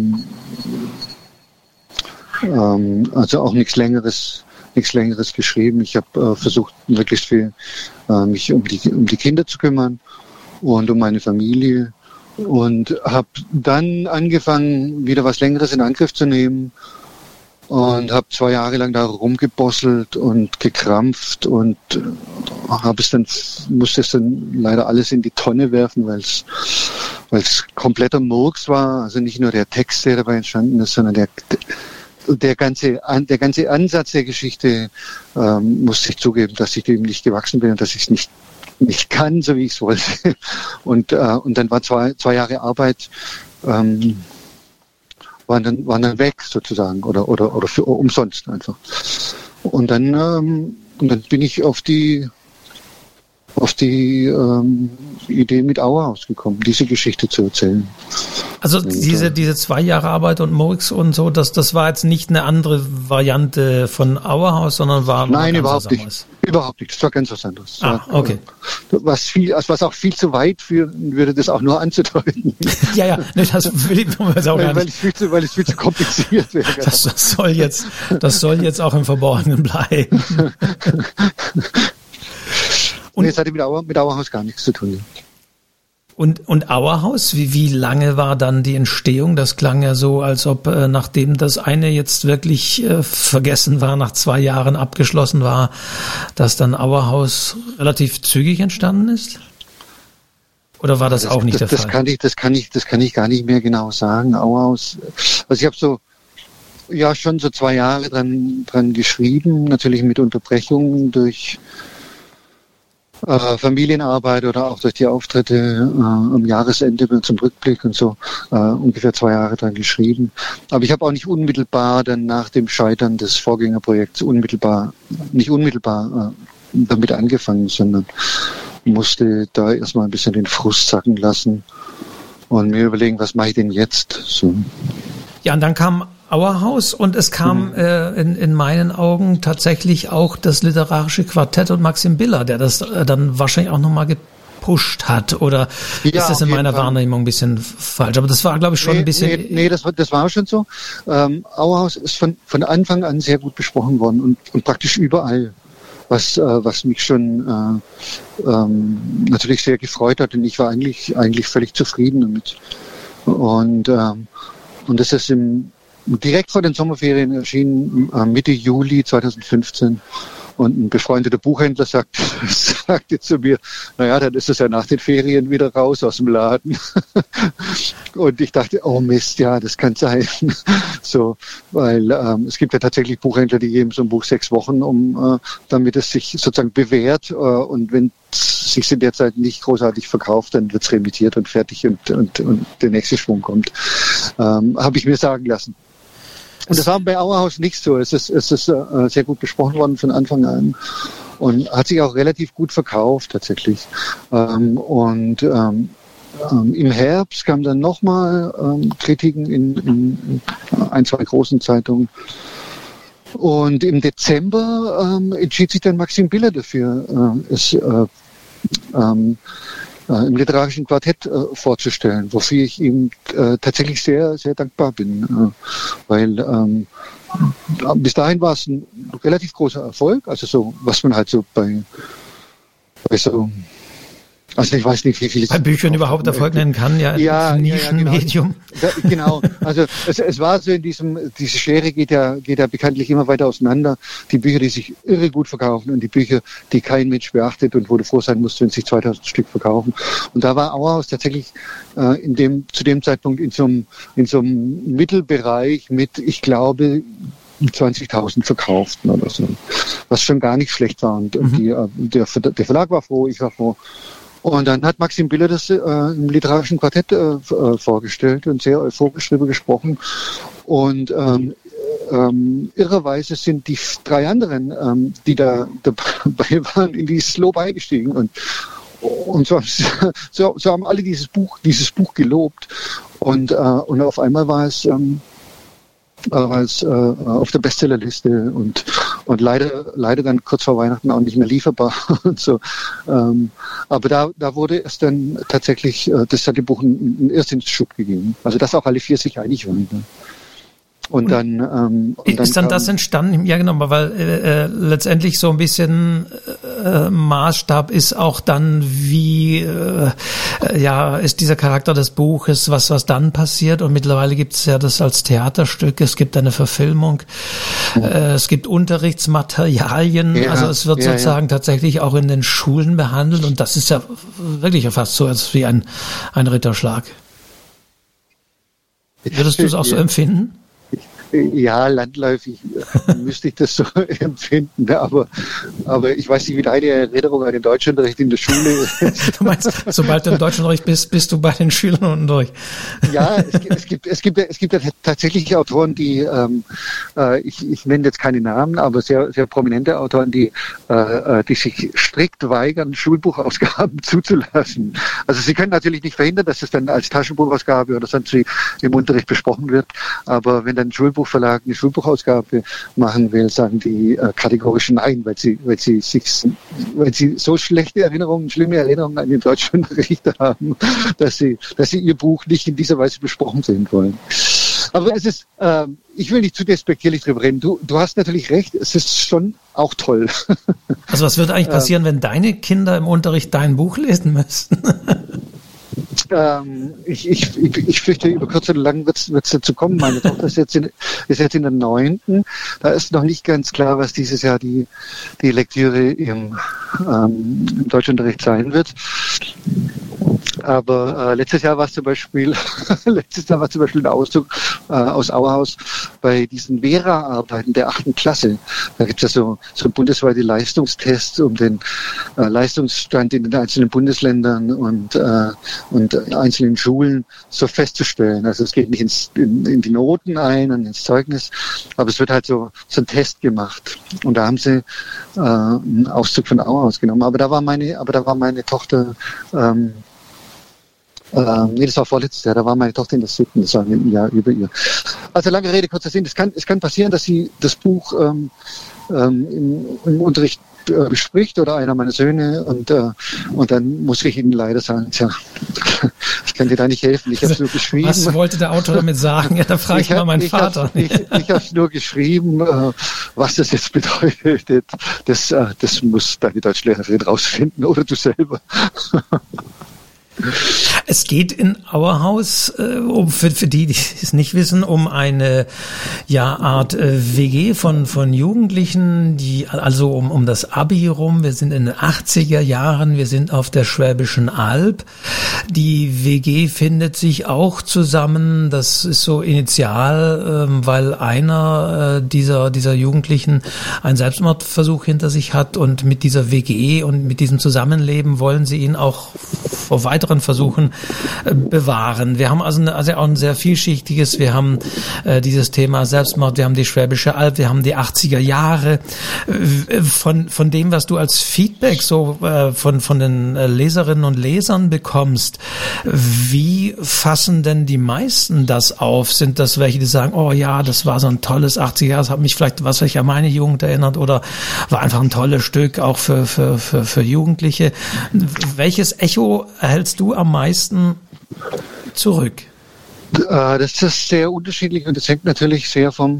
also auch nichts Längeres geschrieben. Ich habe versucht, möglichst viel mich um die Kinder zu kümmern und um meine Familie und habe dann angefangen, wieder was Längeres in Angriff zu nehmen. Und habe 2 Jahre lang da rumgebosselt und gekrampft und musste es dann leider alles in die Tonne werfen, weil es kompletter Murks war. Also nicht nur der Text, der dabei entstanden ist, sondern der ganze Ansatz der Geschichte, musste ich zugeben, dass ich dem nicht gewachsen bin und dass ich es nicht kann, so wie ich es wollte. Und dann war 2 Jahre Arbeit waren dann weg sozusagen oder für umsonst einfach. Und dann bin ich auf die Idee mit Auerhaus gekommen, diese Geschichte zu erzählen. Also diese 2 Jahre Arbeit und Murks und so, das war jetzt nicht eine andere Variante von Auerhaus, sondern war Nein, überhaupt nicht. Überhaupt nicht. Das war ganz was anderes. Okay. Was auch viel zu weit führen würde, das auch nur anzudeuten. Ja, das will ich auch gar nicht. Weil es viel zu kompliziert wäre. Das soll jetzt auch im Verborgenen bleiben. Und es hatte mit Auerhaus gar nichts zu tun. Und Auerhaus, wie lange war dann die Entstehung? Das klang ja so, als ob nachdem das eine jetzt wirklich vergessen war, nach 2 Jahren abgeschlossen war, dass dann Auerhaus relativ zügig entstanden ist? Oder war das auch nicht der Fall? Das kann ich gar nicht mehr genau sagen. Auerhaus, also ich habe schon so 2 Jahre dran geschrieben, natürlich mit Unterbrechungen durch Familienarbeit oder auch durch die Auftritte am Jahresende zum Rückblick und so ungefähr 2 Jahre dran geschrieben. Aber ich habe auch nicht unmittelbar dann nach dem Scheitern des Vorgängerprojekts nicht unmittelbar damit angefangen, sondern musste da erstmal ein bisschen den Frust sacken lassen und mir überlegen, was mache ich denn jetzt? So. Ja, und dann kam Auerhaus und es kam in meinen Augen tatsächlich auch das literarische Quartett und Maxim Biller, der das dann wahrscheinlich auch nochmal gepusht hat. Oder ist das in meiner Wahrnehmung ein bisschen falsch? Aber das war, glaube ich, schon ein bisschen... Nee, das war schon so. Auerhaus ist von Anfang an sehr gut besprochen worden und praktisch überall. Was mich schon natürlich sehr gefreut hat, und ich war eigentlich völlig zufrieden damit. Und das ist direkt vor den Sommerferien erschienen, Mitte Juli 2015. Und ein befreundeter Buchhändler sagte zu mir, naja, dann ist es ja nach den Ferien wieder raus aus dem Laden. Und ich dachte, oh Mist, ja, das kann sein. So, weil es gibt ja tatsächlich Buchhändler, die geben so ein Buch 6 Wochen, damit es sich sozusagen bewährt. Und wenn es sich in der Zeit nicht großartig verkauft, dann wird es remittiert und fertig und der nächste Schwung kommt. Habe ich mir sagen lassen. Und das war bei Auerhaus nicht so. Es ist sehr gut besprochen worden von Anfang an und hat sich auch relativ gut verkauft tatsächlich. Im Herbst kamen dann nochmal Kritiken in 1, 2 großen Zeitungen. Und im Dezember entschied sich dann Maxim Biller dafür, es im literarischen Quartett vorzustellen, wofür ich ihm tatsächlich sehr, sehr dankbar bin. Weil bis dahin war es ein relativ großer Erfolg, also so, was man halt so bei so, also ich weiß nicht, wie viele... Bei Büchern überhaupt Erfolg nennen kann, ein Nischenmedium. Genau, also es war so in diese Schere geht ja bekanntlich immer weiter auseinander. Die Bücher, die sich irre gut verkaufen und die Bücher, die kein Mensch beachtet und wo du froh sein musst, wenn sich 2000 Stück verkaufen. Und da war Auerhaus tatsächlich zu dem Zeitpunkt in so einem Mittelbereich mit, ich glaube, 20.000 Verkauften oder so. Was schon gar nicht schlecht war. Und der Verlag war froh, ich war froh. Und dann hat Maxim Biller das im literarischen Quartett vorgestellt und sehr euphorisch darüber gesprochen. Und irrerweise sind die 3 anderen, die da dabei waren, in dieses Lob eingestiegen. Und so haben alle dieses Buch gelobt. Und auf einmal war es auf der Bestsellerliste und leider dann kurz vor Weihnachten auch nicht mehr lieferbar und so. Aber da wurde es dann tatsächlich, das hat dem Buch einen Erstdienstschub gegeben. Also dass auch alle 4 sich einig waren. Ne? Und dann ist dann das entstanden? Ja, genau, weil letztendlich so ein bisschen Maßstab ist auch dann, wie ist dieser Charakter des Buches, was dann passiert. Und mittlerweile gibt es ja das als Theaterstück, es gibt eine Verfilmung, es gibt Unterrichtsmaterialien, also es wird sozusagen tatsächlich auch in den Schulen behandelt. Und das ist ja wirklich fast so als wie ein Ritterschlag. Würdest du es auch so empfinden? Ja, landläufig müsste ich das so empfinden, aber ich weiß nicht, wie deine Erinnerung an den Deutschunterricht in der Schule ist. Du meinst, sobald du im Deutschunterricht bist du bei den Schülern unten durch? Ja, es gibt ja tatsächlich Autoren, die, ich nenne jetzt keine Namen, aber sehr, sehr prominente Autoren, die sich strikt weigern, Schulbuchausgaben zuzulassen. Also sie können natürlich nicht verhindern, dass es dann als Taschenbuchausgabe oder sonst wie im Unterricht besprochen wird, aber wenn dann Schulbuchverlag eine Schulbuchausgabe machen will, sagen die kategorisch nein, weil sie so schlechte Erinnerungen, schlimme Erinnerungen an den Deutschunterricht haben, dass sie ihr Buch nicht in dieser Weise besprochen sehen wollen. Aber es ist, ich will nicht zu despektierlich drüber reden. Du hast natürlich recht, es ist schon auch toll. Also was würde eigentlich passieren, wenn deine Kinder im Unterricht dein Buch lesen müssten? Ich fürchte, über kurz oder lang wird's dazu kommen. Meine Tochter ist jetzt in der 9. Da ist noch nicht ganz klar, was dieses Jahr die Lektüre im Deutschunterricht sein wird. Aber letztes Jahr war es zum Beispiel ein Auszug aus Auerhaus bei diesen Vera-Arbeiten der 8. Klasse. Da gibt es ja so bundesweite Leistungstests, um den Leistungsstand in den einzelnen Bundesländern und einzelnen Schulen so festzustellen. Also es geht nicht in die Noten ein und ins Zeugnis, aber es wird halt so ein Test gemacht. Und da haben sie einen Auszug von Auerhaus genommen. Aber da war meine Tochter das war vorletztes Jahr, da war meine Tochter in der 7., das war ein Jahr über ihr. Also lange Rede, kurzer Sinn, es kann passieren, dass sie das Buch im Unterricht bespricht oder einer meiner Söhne und dann muss ich ihnen leider sagen, tja, ich kann dir da nicht helfen, ich habe es nur geschrieben. Was wollte der Autor damit sagen? Ja, da frage ich mal meinen Vater. Ich habe es nur geschrieben, was das jetzt bedeutet, das muss deine Deutschlehrerin rausfinden oder du selber. Es geht in Auerhaus, für die es nicht wissen, um eine Art WG von Jugendlichen, die also um das Abi rum. Wir sind in den 80er Jahren, wir sind auf der Schwäbischen Alb. Die WG findet sich auch zusammen. Das ist so initial, weil einer dieser Jugendlichen einen Selbstmordversuch hinter sich hat und mit dieser WG und mit diesem Zusammenleben wollen sie ihn auch vor weiteren Versuchen bewahren. Wir haben also auch ein sehr vielschichtiges, wir haben dieses Thema Selbstmord, wir haben die Schwäbische Alb, wir haben die 80er Jahre. Von dem, was du als Feedback so von den Leserinnen und Lesern bekommst, wie fassen denn die meisten das auf? Sind das welche, die sagen, oh ja, das war so ein tolles 80er Jahre, das hat mich vielleicht was an meine Jugend erinnert oder war einfach ein tolles Stück auch für Jugendliche. Welches Echo erhältst du am meisten zurück? Das ist sehr unterschiedlich und das hängt natürlich sehr vom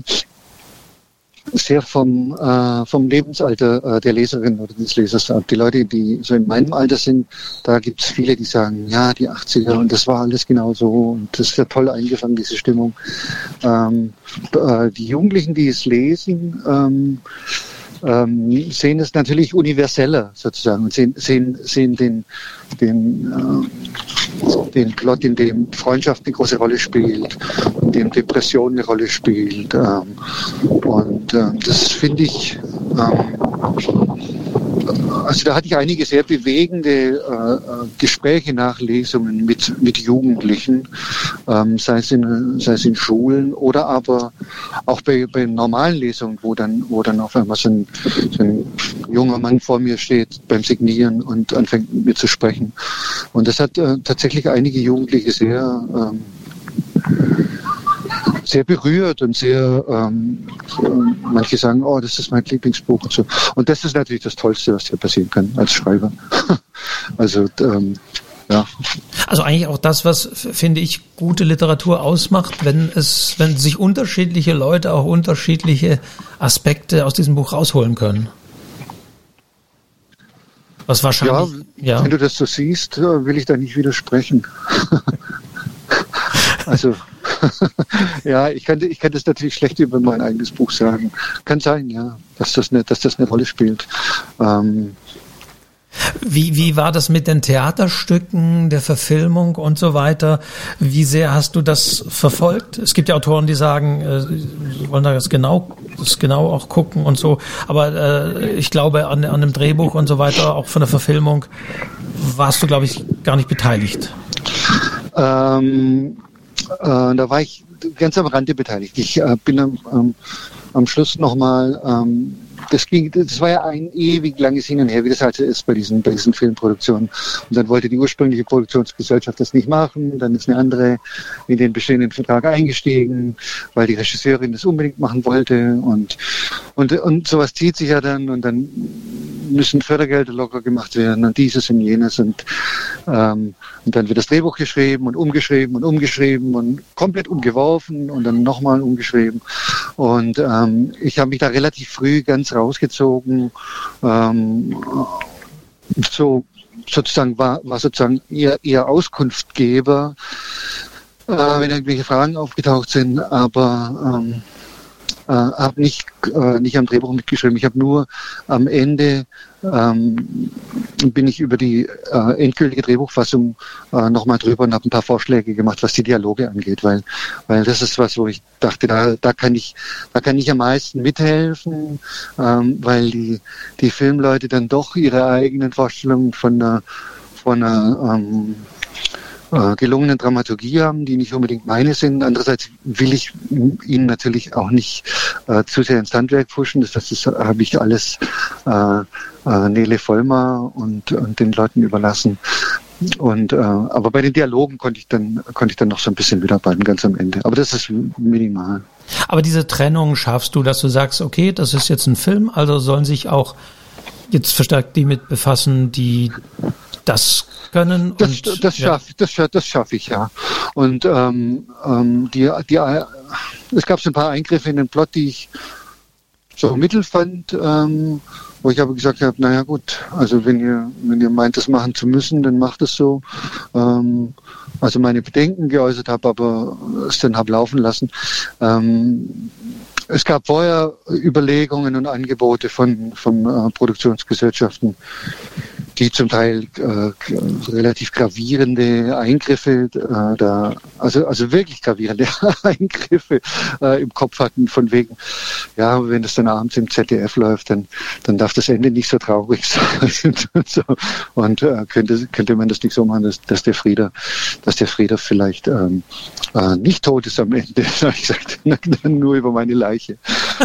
Lebensalter der Leserin oder des Lesers ab. Die Leute, die so in meinem Alter sind, da gibt es viele, die sagen, ja, die 80er und das war alles genau so und das ist ja toll eingefangen, diese Stimmung. Die Jugendlichen, die es lesen, sehen es natürlich universeller sozusagen und sehen den Plot, in dem Freundschaft eine große Rolle spielt, in dem Depression eine Rolle spielt. Das finde ich, also da hatte ich einige sehr bewegende Gespräche nach Lesungen mit Jugendlichen, sei es in Schulen oder aber auch bei normalen Lesungen, wo dann auf einmal so ein junger Mann vor mir steht beim Signieren und anfängt mit mir zu sprechen. Und das hat tatsächlich einige Jugendliche sehr berührt und manche sagen, oh, das ist mein Lieblingsbuch und so. Und das ist natürlich das Tollste, was dir passieren kann als Schreiber. Also, ja. Also eigentlich auch das, was, finde ich, gute Literatur ausmacht, wenn sich unterschiedliche Leute auch unterschiedliche Aspekte aus diesem Buch rausholen können. Was wahrscheinlich, ja. Wenn du das so siehst, will ich da nicht widersprechen. Also, ja, ich kann das natürlich schlecht über mein eigenes Buch sagen. Kann sein, ja, dass das eine Rolle spielt. Wie war das mit den Theaterstücken, der Verfilmung und so weiter? Wie sehr hast du das verfolgt? Es gibt ja Autoren, die sagen, sie wollen das genau auch gucken und so. Aber ich glaube, an dem Drehbuch und so weiter, auch von der Verfilmung, warst du, glaube ich, gar nicht beteiligt. Da war ich ganz am Rande beteiligt. Ich bin am Schluss nochmal, das war ja ein ewig langes Hin und Her, wie das halt ist bei diesen Filmproduktionen. Und dann wollte die ursprüngliche Produktionsgesellschaft das nicht machen, dann ist eine andere in den bestehenden Vertrag eingestiegen, weil die Regisseurin das unbedingt machen wollte und sowas zieht sich ja dann und dann müssen Fördergelder locker gemacht werden und dieses und jenes und dann wird das Drehbuch geschrieben und umgeschrieben und komplett umgeworfen und dann nochmal umgeschrieben und ich habe mich da relativ früh ganz rausgezogen, war sozusagen eher Auskunftgeber, wenn irgendwelche Fragen aufgetaucht sind, aber habe nicht am Drehbuch mitgeschrieben. Ich habe nur am Ende bin ich über die endgültige Drehbuchfassung nochmal drüber und habe ein paar Vorschläge gemacht, was die Dialoge angeht, weil das ist was, wo ich dachte, da kann ich am meisten mithelfen, weil die Filmleute dann doch ihre eigenen Vorstellungen von einer gelungenen Dramaturgie haben, die nicht unbedingt meine sind. Andererseits will ich ihnen natürlich auch nicht zu sehr ins Handwerk pushen. Das habe ich alles Nele Vollmer und den Leuten überlassen. Aber bei den Dialogen konnte ich dann noch so ein bisschen mitarbeiten, ganz am Ende. Aber das ist minimal. Aber diese Trennung schaffst du, dass du sagst, okay, das ist jetzt ein Film, also sollen sich auch jetzt verstärkt die mit befassen, die das können. Das schaffe ich, ja. Und es gab so ein paar Eingriffe in den Plot, die ich so mittel fand, wo ich aber gesagt habe, naja gut, also wenn ihr meint, das machen zu müssen, dann macht es so. Also meine Bedenken geäußert habe, aber es dann habe laufen lassen. Es gab vorher Überlegungen und Angebote von Produktionsgesellschaften, die zum Teil relativ gravierende Eingriffe also wirklich gravierende Eingriffe im Kopf hatten, von wegen, ja, wenn das dann abends im ZDF läuft, dann darf das Ende nicht so traurig sein. Und könnte man das nicht so machen, dass der Frieder vielleicht nicht tot ist am Ende. Da habe ich gesagt, nur über meine Leiche.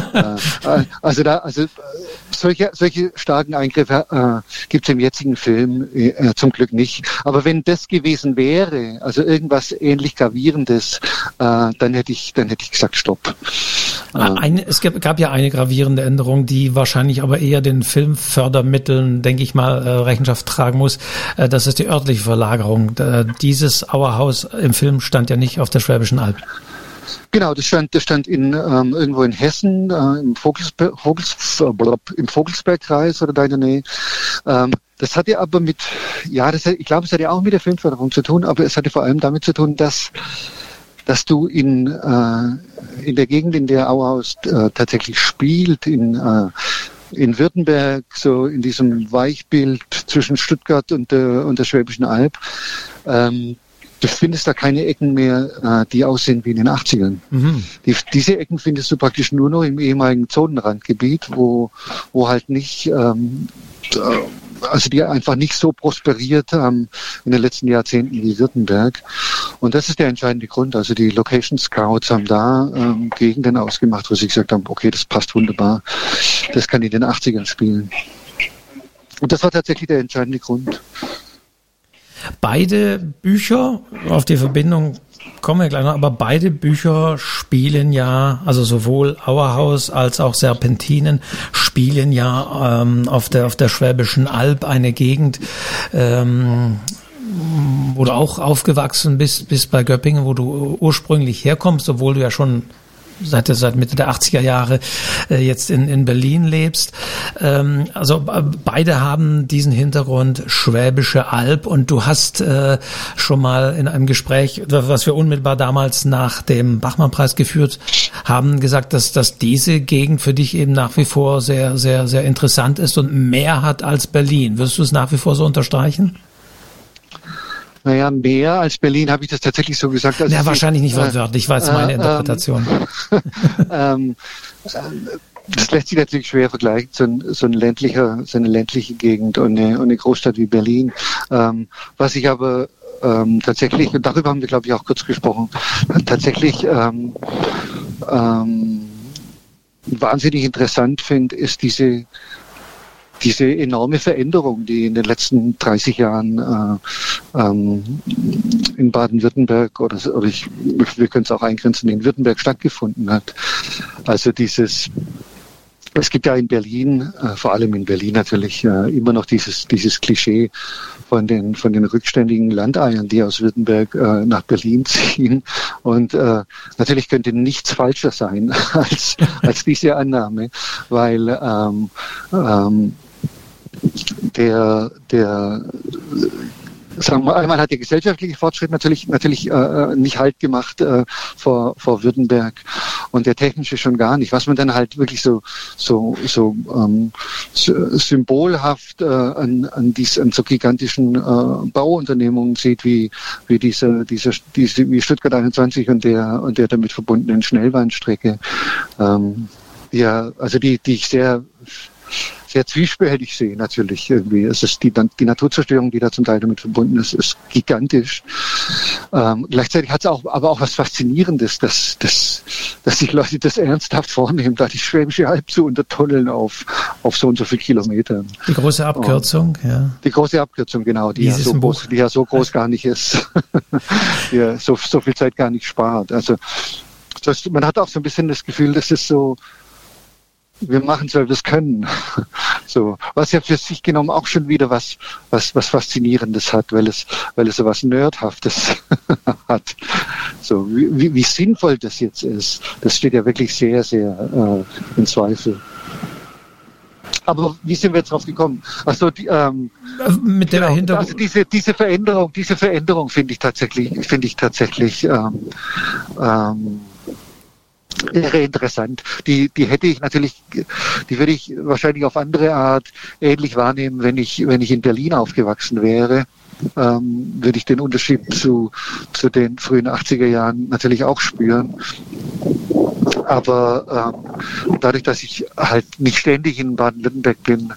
Solche starken Eingriffe gibt es im jetzigen Film zum Glück nicht. Aber wenn das gewesen wäre, also irgendwas ähnlich Gravierendes, dann hätte ich gesagt, stopp. Es gab ja eine gravierende Änderung, die wahrscheinlich aber eher den Filmfördermitteln, denke ich mal, Rechenschaft tragen muss. Das ist die örtliche Verlagerung. Dieses Auerhaus im Film stand ja nicht auf der Schwäbischen Alb. Genau, das stand irgendwo in Hessen, im Vogelsbergkreis oder da in der Nähe. Das hatte aber ich glaube, es hatte auch mit der Filmförderung zu tun, aber es hatte vor allem damit zu tun, dass du in der Gegend, in der Auerhaus tatsächlich spielt, in Württemberg, so in diesem Weichbild zwischen Stuttgart und der Schwäbischen Alb, du findest da keine Ecken mehr, die aussehen wie in den 80ern. Mhm. Diese Ecken findest du praktisch nur noch im ehemaligen Zonenrandgebiet, wo halt nicht, also die einfach nicht so prosperiert haben in den letzten Jahrzehnten wie Württemberg. Und das ist der entscheidende Grund. Also die Location Scouts haben da Gegenden ausgemacht, wo sie gesagt haben, okay, das passt wunderbar. Das kann in den 80ern spielen. Und das war tatsächlich der entscheidende Grund. Beide Bücher, auf die Verbindung kommen wir gleich noch, aber beide Bücher spielen ja, also sowohl Auerhaus als auch Serpentinen spielen ja auf der Schwäbischen Alb, eine Gegend, wo du auch aufgewachsen bist bei Göppingen, wo du ursprünglich herkommst, obwohl du ja schon seit Mitte der 80er Jahre jetzt in Berlin lebst. Also beide haben diesen Hintergrund Schwäbische Alb, und du hast schon mal in einem Gespräch, was wir unmittelbar damals nach dem Bachmann-Preis geführt haben, gesagt, dass diese Gegend für dich eben nach wie vor sehr, sehr, sehr interessant ist und mehr hat als Berlin. Würdest du es nach wie vor so unterstreichen? Naja, mehr als Berlin, habe ich das tatsächlich so gesagt. Also wahrscheinlich nicht wortwörtlich, war jetzt meine Interpretation. Das lässt sich natürlich schwer vergleichen, so eine ländliche Gegend und eine Großstadt wie Berlin. Was ich aber tatsächlich, und darüber haben wir, glaube ich, auch kurz gesprochen, tatsächlich wahnsinnig interessant finde, ist diese enorme Veränderung, die in den letzten 30 Jahren in Baden-Württemberg oder wir können es auch eingrenzen, in Württemberg stattgefunden hat. Also es gibt ja in Berlin, vor allem in Berlin natürlich, immer noch dieses Klischee von den rückständigen Landeiern, die aus Württemberg nach Berlin ziehen. Und natürlich könnte nichts falscher sein als diese Annahme, weil sagen wir einmal hat der gesellschaftliche Fortschritt natürlich nicht Halt gemacht vor Württemberg, und der technische schon gar nicht. Was man dann halt wirklich so symbolhaft an so gigantischen Bauunternehmungen sieht, wie Stuttgart 21 und der damit verbundenen Schnellbahnstrecke. Also die ich sehr zwiespältig sehe natürlich irgendwie. Es ist die Naturzerstörung, die da zum Teil damit verbunden ist gigantisch. Gleichzeitig hat es aber auch was Faszinierendes, dass sich Leute das ernsthaft vornehmen, da die Schwäbische Alb zu untertunneln auf so und so viele Kilometer. Die große Abkürzung, ja. Die große Abkürzung, genau, die ja so groß gar nicht ist, die ja so viel Zeit gar nicht spart. Also man hat auch so ein bisschen das Gefühl, dass es so, wir machen es, weil wir es können. So, was ja für sich genommen auch schon wieder was Faszinierendes hat, weil es so was Nerdhaftes hat. So, wie sinnvoll das jetzt ist, das steht ja wirklich sehr, sehr in Zweifel. Aber wie sind wir jetzt drauf gekommen? Also mit der Hintergrund. Also diese Veränderung finde ich tatsächlich wäre interessant. Die hätte ich natürlich, die würde ich wahrscheinlich auf andere Art ähnlich wahrnehmen, wenn ich in Berlin aufgewachsen wäre. Würde ich den Unterschied zu den frühen 80er Jahren natürlich auch spüren. Aber dadurch, dass ich halt nicht ständig in Baden-Württemberg bin,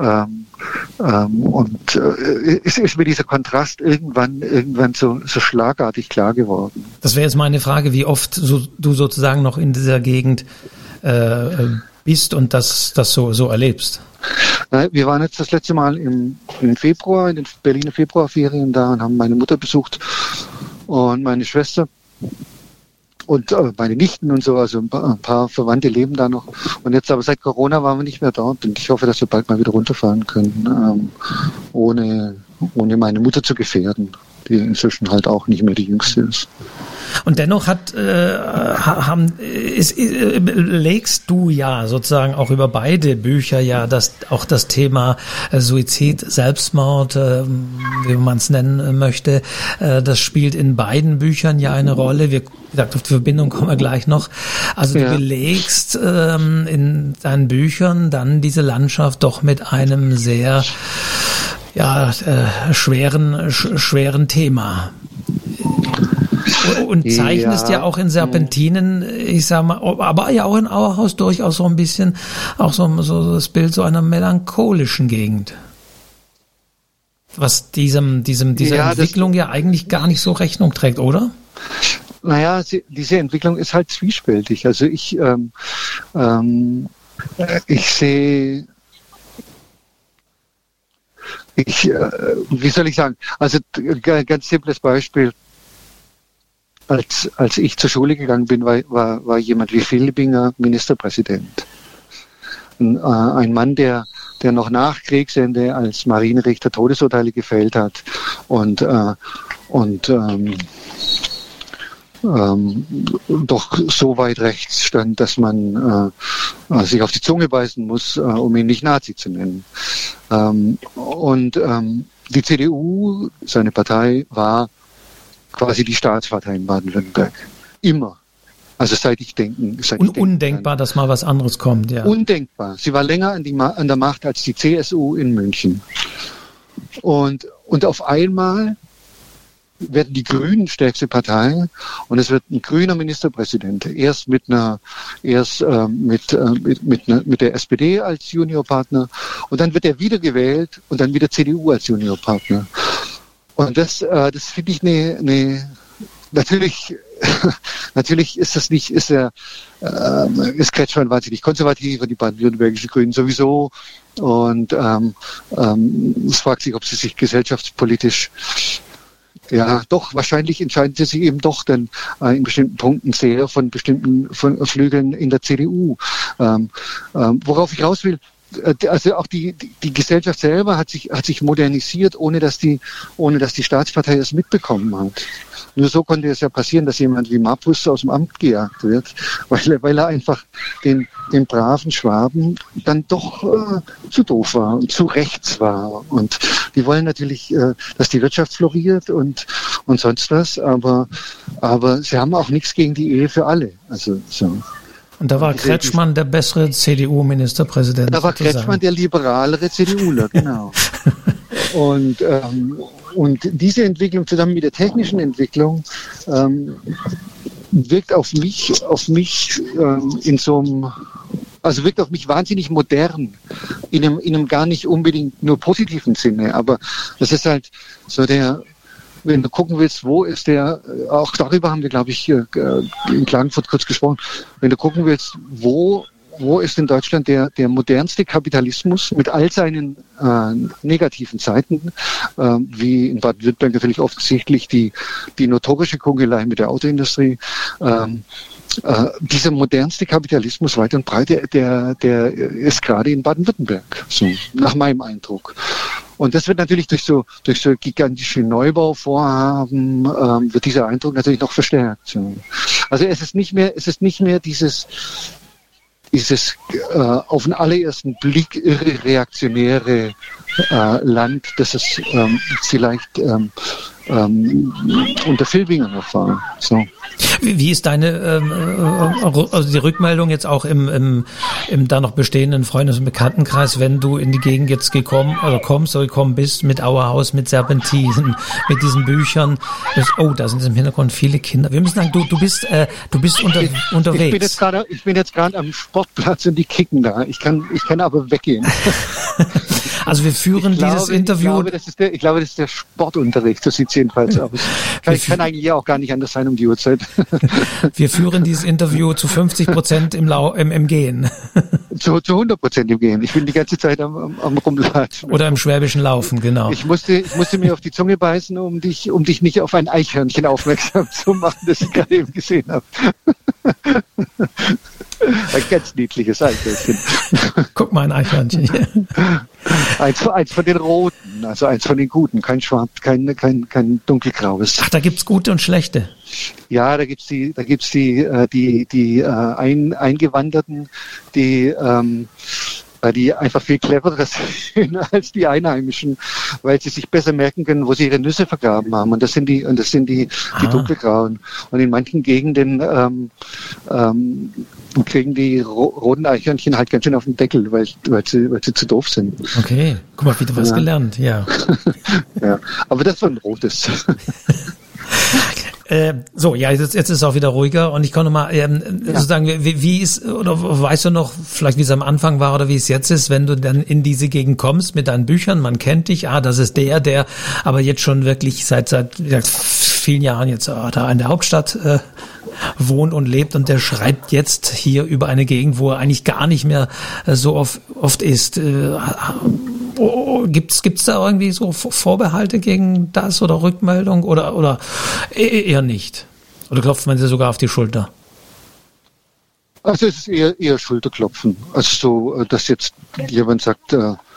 ist mir dieser Kontrast irgendwann so schlagartig klar geworden. Das wäre jetzt meine Frage, wie oft du sozusagen noch in dieser Gegend bist und das so erlebst. Wir waren jetzt das letzte Mal im Februar, in den Berliner Februarferien da und haben meine Mutter besucht und meine Schwester und meine Nichten und so, also ein paar Verwandte leben da noch. Und jetzt aber seit Corona waren wir nicht mehr dort und ich hoffe, dass wir bald mal wieder runterfahren können, ohne meine Mutter zu gefährden, die inzwischen halt auch nicht mehr die Jüngste ist. Und dennoch legst du ja sozusagen auch über beide Bücher ja auch das Thema Suizid, Selbstmord, wie man es nennen möchte, das spielt in beiden Büchern ja eine Rolle. Wie gesagt, auf die Verbindung kommen wir gleich noch. Also du belegst in deinen Büchern dann diese Landschaft doch mit einem sehr schweren Thema. Und zeichnest ja auch in Serpentinen, ich sag mal, aber ja auch in Auerhaus durchaus so ein bisschen, auch so das Bild so einer melancholischen Gegend. Was dieser Entwicklung ja eigentlich gar nicht so Rechnung trägt, oder? Naja, diese Entwicklung ist halt zwiespältig. Also ich sehe, wie soll ich sagen, also ganz simples Beispiel. Als ich zur Schule gegangen bin, war jemand wie Filbinger Ministerpräsident. Ein Mann, der noch nach Kriegsende als Marinerichter Todesurteile gefällt hat und doch so weit rechts stand, dass man sich auf die Zunge beißen muss, um ihn nicht Nazi zu nennen. Die CDU, seine Partei, war quasi die Staatspartei in Baden-Württemberg. Immer. Also seit ich denken undenkbar, dass mal was anderes kommt, ja. Undenkbar. Sie war länger an der Macht als die CSU in München. Und auf einmal werden die Grünen stärkste Partei und es wird ein grüner Ministerpräsident. Erst mit der SPD als Juniorpartner und dann wird er wiedergewählt und dann wieder CDU als Juniorpartner. Und das finde ich natürlich ist Kretschmann wahnsinnig konservativ und die baden-württembergischen Grünen sowieso. Und es fragt sich, ob sie sich gesellschaftspolitisch wahrscheinlich entscheiden sie sich eben doch dann in bestimmten Punkten sehr von bestimmten Flügeln in der CDU. Worauf ich raus will, also auch die Gesellschaft selber hat sich modernisiert, ohne dass die Staatspartei es mitbekommen hat. Nur so konnte es ja passieren, dass jemand wie Mappus aus dem Amt gejagt wird, weil er einfach den braven Schwaben dann doch zu doof war und zu rechts war. Und die wollen natürlich, dass die Wirtschaft floriert und sonst was, aber sie haben auch nichts gegen die Ehe für alle. Also so. Und da war Kretschmann der bessere CDU-Ministerpräsident. Da war Kretschmann der liberalere CDUler, genau. Und diese Entwicklung zusammen mit der technischen Entwicklung wirkt auf mich wirkt auf mich wahnsinnig modern, in einem gar nicht unbedingt nur positiven Sinne, aber das ist halt so wenn du gucken willst, wo ist auch darüber haben wir, glaube ich, in Klagenfurt kurz gesprochen, wenn du gucken willst, wo ist in Deutschland der modernste Kapitalismus mit all seinen negativen Seiten, wie in Baden-Württemberg natürlich offensichtlich die notorische Kungelei mit der Autoindustrie, dieser modernste Kapitalismus weit und breit, der ist gerade in Baden-Württemberg, so nach meinem Eindruck. Und das wird natürlich durch so gigantische Neubauvorhaben wird dieser Eindruck natürlich noch verstärkt. Also es ist nicht mehr dieses auf den allerersten Blick irre reaktionäre Land, das es vielleicht unter Filbinger noch war. So. Wie ist deine also die Rückmeldung jetzt auch im da noch bestehenden Freundes- und Bekanntenkreis, wenn du in die Gegend jetzt gekommen bist mit Auerhaus, mit Serpentinen, mit diesen Büchern? Da sind im Hintergrund viele Kinder. Wir müssen sagen, du bist unterwegs. Ich bin jetzt gerade am Sportplatz und die kicken da. Ich kann aber weggehen. Also wir führen dieses Interview. Ich glaube, das ist der Sportunterricht. Das sieht jedenfalls aus. Ich kann eigentlich ja auch gar nicht anders sein um die Uhrzeit. Wir führen dieses Interview zu 50% im Gehen. Zu 100% im Gehen. Ich bin die ganze Zeit am Rumlatschen. Oder im schwäbischen Laufen, genau. Ich musste mir auf die Zunge beißen, um dich nicht auf ein Eichhörnchen aufmerksam zu machen, das ich gerade eben gesehen habe. Ein ganz niedliches Eichhörnchen. Guck mal, ein Eichhörnchen. Eins von den roten, also eins von den guten, kein schwarz, kein dunkelgraues. Ach, da gibt's gute und schlechte. Ja, da gibt's die Eingewanderten, die einfach viel cleverer sind als die Einheimischen, weil sie sich besser merken können, wo sie ihre Nüsse vergraben haben. Und das sind die dunkelgrauen. Und in manchen Gegenden kriegen die roten Eichhörnchen halt ganz schön auf den Deckel, weil sie zu doof sind. Okay, guck mal, wieder was gelernt, ja. Ja, aber das war ein rotes. Jetzt ist es auch wieder ruhiger und ich konnte mal sozusagen, wie ist, oder weißt du noch, vielleicht wie es am Anfang war oder wie es jetzt ist, wenn du dann in diese Gegend kommst mit deinen Büchern, man kennt dich, das ist der aber jetzt schon wirklich seit vielen Jahren jetzt da in der Hauptstadt wohnt und lebt und der schreibt jetzt hier über eine Gegend, wo er eigentlich gar nicht mehr so oft ist. Gibt's da irgendwie so Vorbehalte gegen das oder Rückmeldung oder eher nicht? Oder klopft man dir sogar auf die Schulter? Also es ist eher Schulterklopfen. Also so, dass jetzt jemand sagt,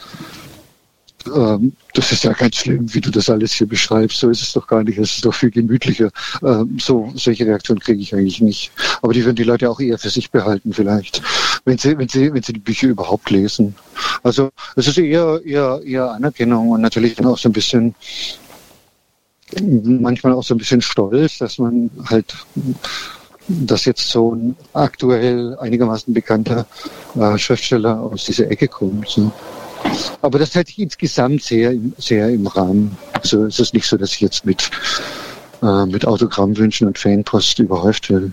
das ist ja ganz schlimm, wie du das alles hier beschreibst. So ist es doch gar nicht. Es ist doch viel gemütlicher. Solche Reaktionen kriege ich eigentlich nicht. Aber die würden die Leute auch eher für sich behalten vielleicht, wenn sie die Bücher überhaupt lesen. Also es ist eher Anerkennung und natürlich auch so ein bisschen, manchmal auch so ein bisschen Stolz, dass man halt, dass jetzt so ein aktuell einigermaßen bekannter Schriftsteller aus dieser Ecke kommt. So. Aber das hält sich insgesamt sehr im Rahmen. Also es ist nicht so, dass ich jetzt mit Autogrammwünschen und Fanpost überhäuft werde.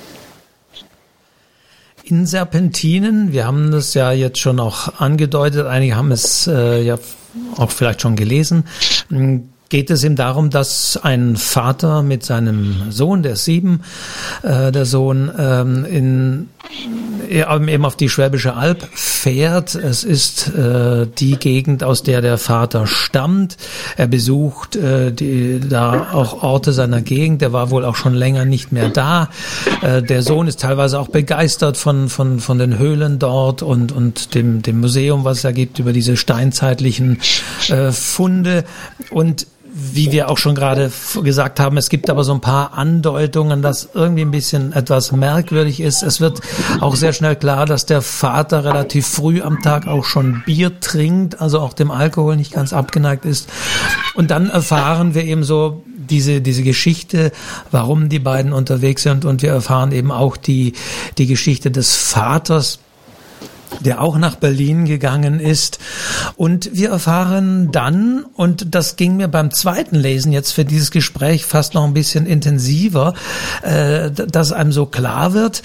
In Serpentinen, wir haben das ja jetzt schon auch angedeutet, einige haben es ja auch vielleicht schon gelesen, geht es ihm darum, dass ein Vater mit seinem Sohn, der ist 7, der Sohn eben auf die Schwäbische Alb fährt. Es ist die Gegend, aus der der Vater stammt. Er besucht da auch Orte seiner Gegend. Der war wohl auch schon länger nicht mehr da. Der Sohn ist teilweise auch begeistert von den Höhlen dort und dem Museum, was es da gibt, über diese steinzeitlichen Funde. Und wie wir auch schon gerade gesagt haben, es gibt aber so ein paar Andeutungen, dass irgendwie ein bisschen etwas merkwürdig ist. Es wird auch sehr schnell klar, dass der Vater relativ früh am Tag auch schon Bier trinkt, also auch dem Alkohol nicht ganz abgeneigt ist. Und dann erfahren wir eben so diese Geschichte, warum die beiden unterwegs sind, und wir erfahren eben auch die Geschichte des Vaters, der auch nach Berlin gegangen ist. Und wir erfahren dann, und das ging mir beim zweiten Lesen jetzt für dieses Gespräch fast noch ein bisschen intensiver, dass einem so klar wird,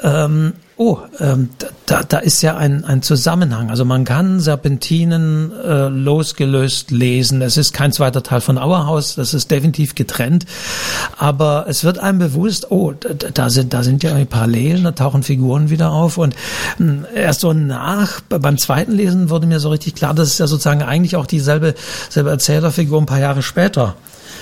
da ist ja ein Zusammenhang. Also man kann Serpentinen losgelöst lesen. Es ist kein zweiter Teil von Auerhaus, das ist definitiv getrennt. Aber es wird einem bewusst, da sind ja Parallelen, da tauchen Figuren wieder auf. Und erst so beim zweiten Lesen wurde mir so richtig klar, dass es ja sozusagen eigentlich auch dieselbe Erzählerfigur ein paar Jahre später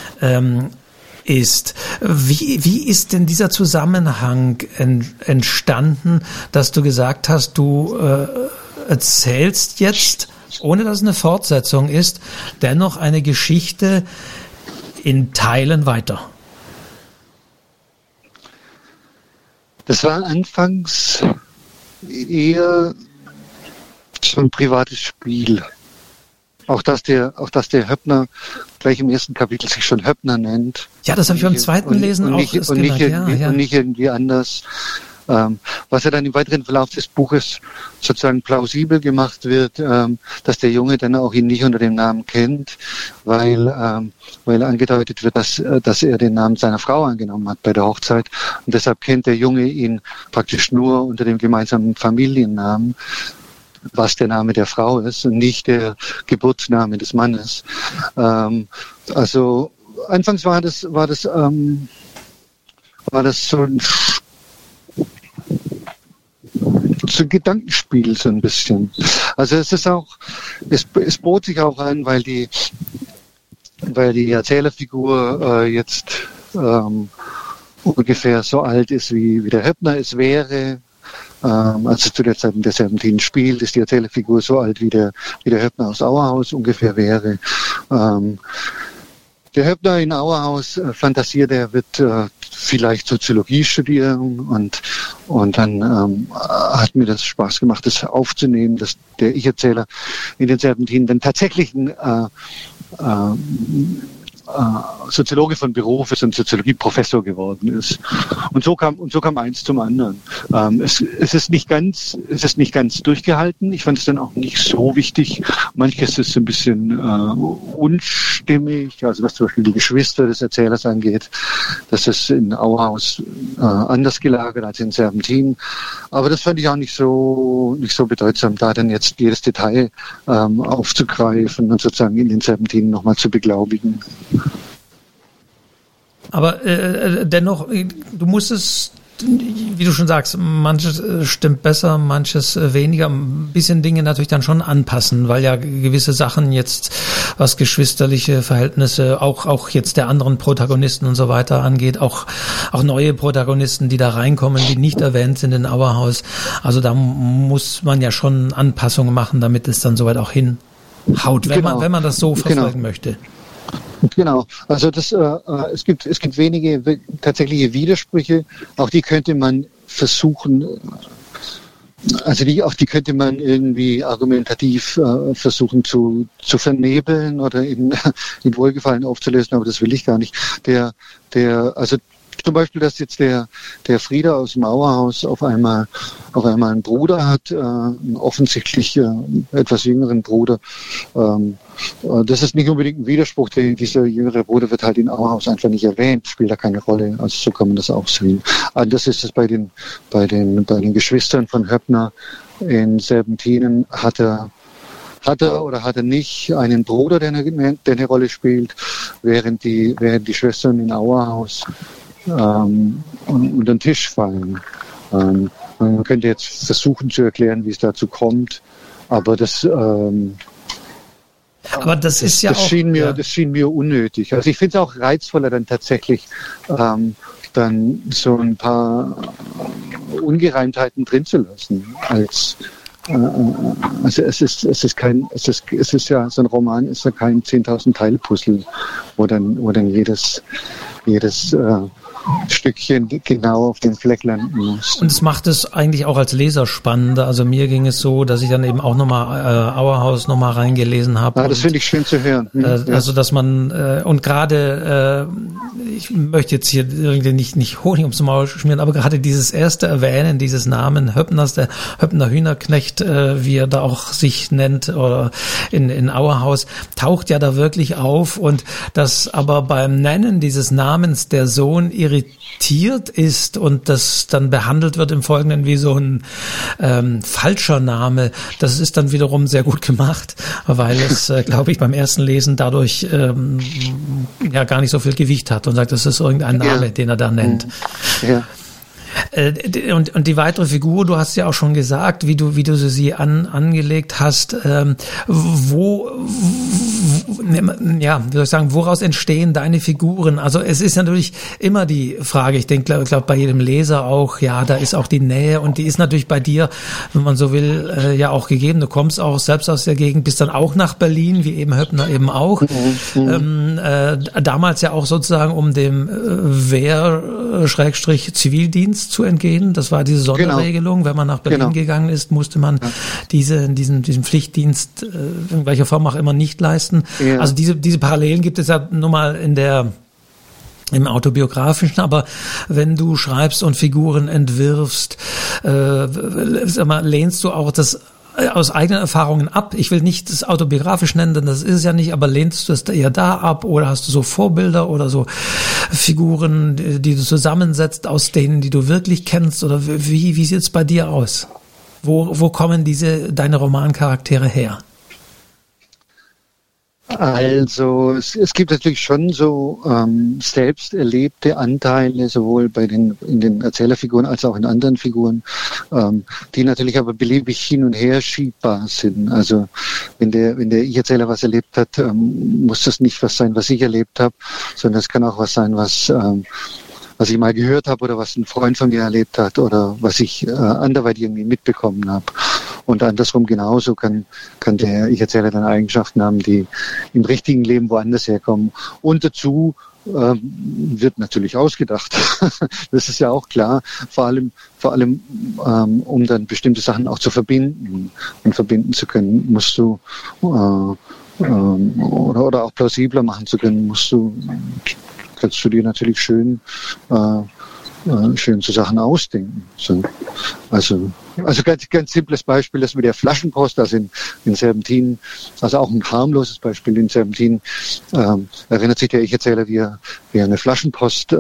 ist. Wie ist denn dieser Zusammenhang entstanden, dass du gesagt hast, du erzählst jetzt, ohne dass es eine Fortsetzung ist, dennoch eine Geschichte in Teilen weiter? Das war anfangs eher so ein privates Spiel. Auch dass der Höppner gleich im ersten Kapitel sich schon Höppner nennt. Ja, das habe ich beim zweiten Lesen auch gemerkt. Und nicht irgendwie anders. Was ja dann im weiteren Verlauf des Buches sozusagen plausibel gemacht wird, dass der Junge dann auch ihn nicht unter dem Namen kennt, weil angedeutet wird, dass er den Namen seiner Frau angenommen hat bei der Hochzeit. Und deshalb kennt der Junge ihn praktisch nur unter dem gemeinsamen Familiennamen, was der Name der Frau ist und nicht der Geburtsname des Mannes. Also anfangs war das so ein Gedankenspiel so ein bisschen. Also es bot sich auch an, weil die Erzählerfigur jetzt ungefähr so alt ist, wie der Höppner es wäre. Also zu der Zeit, in der Serpentin spielt, ist die Erzählerfigur so alt, wie der Höppner aus Auerhaus ungefähr wäre. Der Höppner in Auerhaus fantasiert, er wird vielleicht Soziologie studieren und dann hat mir das Spaß gemacht, das aufzunehmen, dass der Ich-Erzähler in den Serpentinen dann tatsächlich ein Soziologe von Beruf ist und Soziologieprofessor geworden ist. Und so kam eins zum anderen. Es ist nicht ganz durchgehalten. Ich fand es dann auch nicht so wichtig. Manches ist ein bisschen unstimmig, also was zum Beispiel die Geschwister des Erzählers angeht. Das ist in Auerhaus anders gelagert als in Serpentin. Aber das fand ich auch nicht so bedeutsam, da dann jetzt jedes Detail aufzugreifen und sozusagen in den Serpentinen nochmal zu beglaubigen. Aber dennoch, du musstest, wie du schon sagst, manches stimmt besser, manches weniger, ein bisschen Dinge natürlich dann schon anpassen, weil ja gewisse Sachen jetzt, was geschwisterliche Verhältnisse, auch jetzt der anderen Protagonisten und so weiter angeht, auch neue Protagonisten, die da reinkommen, die nicht erwähnt sind in Auerhaus. Also da muss man ja schon Anpassungen machen, damit es dann soweit auch hinhaut, wenn man das so verfolgen möchte. Genau, also es gibt wenige tatsächliche Widersprüche, auch die könnte man versuchen, also die könnte man irgendwie argumentativ versuchen zu vernebeln oder in Wohlgefallen aufzulösen, aber das will ich gar nicht. Also zum Beispiel, dass jetzt der Frieder aus dem Auerhaus auf einmal einen Bruder hat, einen offensichtlich etwas jüngeren Bruder. Das ist nicht unbedingt ein Widerspruch, dieser jüngere Bruder wird halt in Auerhaus einfach nicht erwähnt, spielt da keine Rolle. Also so kann man das auch sehen. Anders ist es bei den Geschwistern von Höppner in Serpentinen. Hat er oder hat er nicht einen Bruder, der eine Rolle spielt, während die Schwestern in Auerhaus unter den Tisch fallen. Man könnte jetzt versuchen zu erklären, wie es dazu kommt, aber das ist ja auch... Das schien mir unnötig. Also ich finde es auch reizvoller, dann tatsächlich dann so ein paar Ungereimtheiten drin zu lassen, als also es ist ja so ein Roman, ist ja kein 10.000 Teile Puzzle, wo dann jedes Stückchen genau auf den Fleck landen muss. Und es macht es eigentlich auch als Leser spannender. Also mir ging es so, dass ich dann eben auch nochmal Auerhaus nochmal reingelesen habe. Ja, das finde ich schön zu hören. Also dass man und gerade ich möchte jetzt hier irgendwie nicht Honig ums Maul schmieren, aber gerade dieses erste Erwähnen dieses Namen Höppners, der Höppner Hühnerknecht, wie er da auch sich nennt, oder in Auerhaus, taucht ja da wirklich auf, und dass aber beim Nennen dieses Namens der Sohn irritiert ist und das dann behandelt wird im Folgenden wie so ein falscher Name, das ist dann wiederum sehr gut gemacht, weil es, glaube ich, beim ersten Lesen dadurch ja gar nicht so viel Gewicht hat und sagt, das ist irgendein Name, den er da nennt. Ja. Und die weitere Figur, du hast ja auch schon gesagt, wie du sie angelegt hast, woraus entstehen deine Figuren? Also es ist natürlich immer die Frage, ich denke, bei jedem Leser auch, ja, da ist auch die Nähe, und die ist natürlich bei dir, wenn man so will, ja auch gegeben. Du kommst auch selbst aus der Gegend, bist dann auch nach Berlin, wie eben Höppner eben auch. Damals ja auch sozusagen um dem Wehr-Zivildienst Pflichtdienst zu entgehen. Das war diese Sonderregelung. Wenn man nach Berlin gegangen ist, musste man diesen Pflichtdienst in welcher Form auch immer nicht leisten. Ja. Also diese Parallelen gibt es ja nun mal im Autobiografischen, aber wenn du schreibst und Figuren entwirfst, lehnst du auch das aus eigenen Erfahrungen ab? Ich will nicht das autobiografisch nennen, denn das ist es ja nicht, aber lehnst du es eher da ab oder hast du so Vorbilder oder so Figuren, die du zusammensetzt aus denen, die du wirklich kennst, oder wie sieht es bei dir aus? Wo kommen deine Romancharaktere her? Also es gibt natürlich schon so selbst erlebte Anteile, sowohl in den Erzählerfiguren als auch in anderen Figuren, die natürlich aber beliebig hin und her schiebbar sind. Also wenn der Ich-Erzähler was erlebt hat, muss das nicht was sein, was ich erlebt habe, sondern es kann auch was sein, was ich mal gehört habe oder was ein Freund von mir erlebt hat oder was ich anderweitig irgendwie mitbekommen habe. Und andersrum genauso kann der Ich-Erzähler dann Eigenschaften haben, die im richtigen Leben woanders herkommen. Und dazu wird natürlich ausgedacht. Das ist ja auch klar. Vor allem, um dann bestimmte Sachen auch zu verbinden. Und verbinden zu können, musst du oder auch plausibler machen zu können, kannst du dir natürlich schön so Sachen ausdenken. So. Also ganz simples Beispiel, das mit der Flaschenpost, also in Serpentin, also auch ein harmloses Beispiel in Serpentin, erinnert sich der Ich-Erzähler, wie er eine Flaschenpost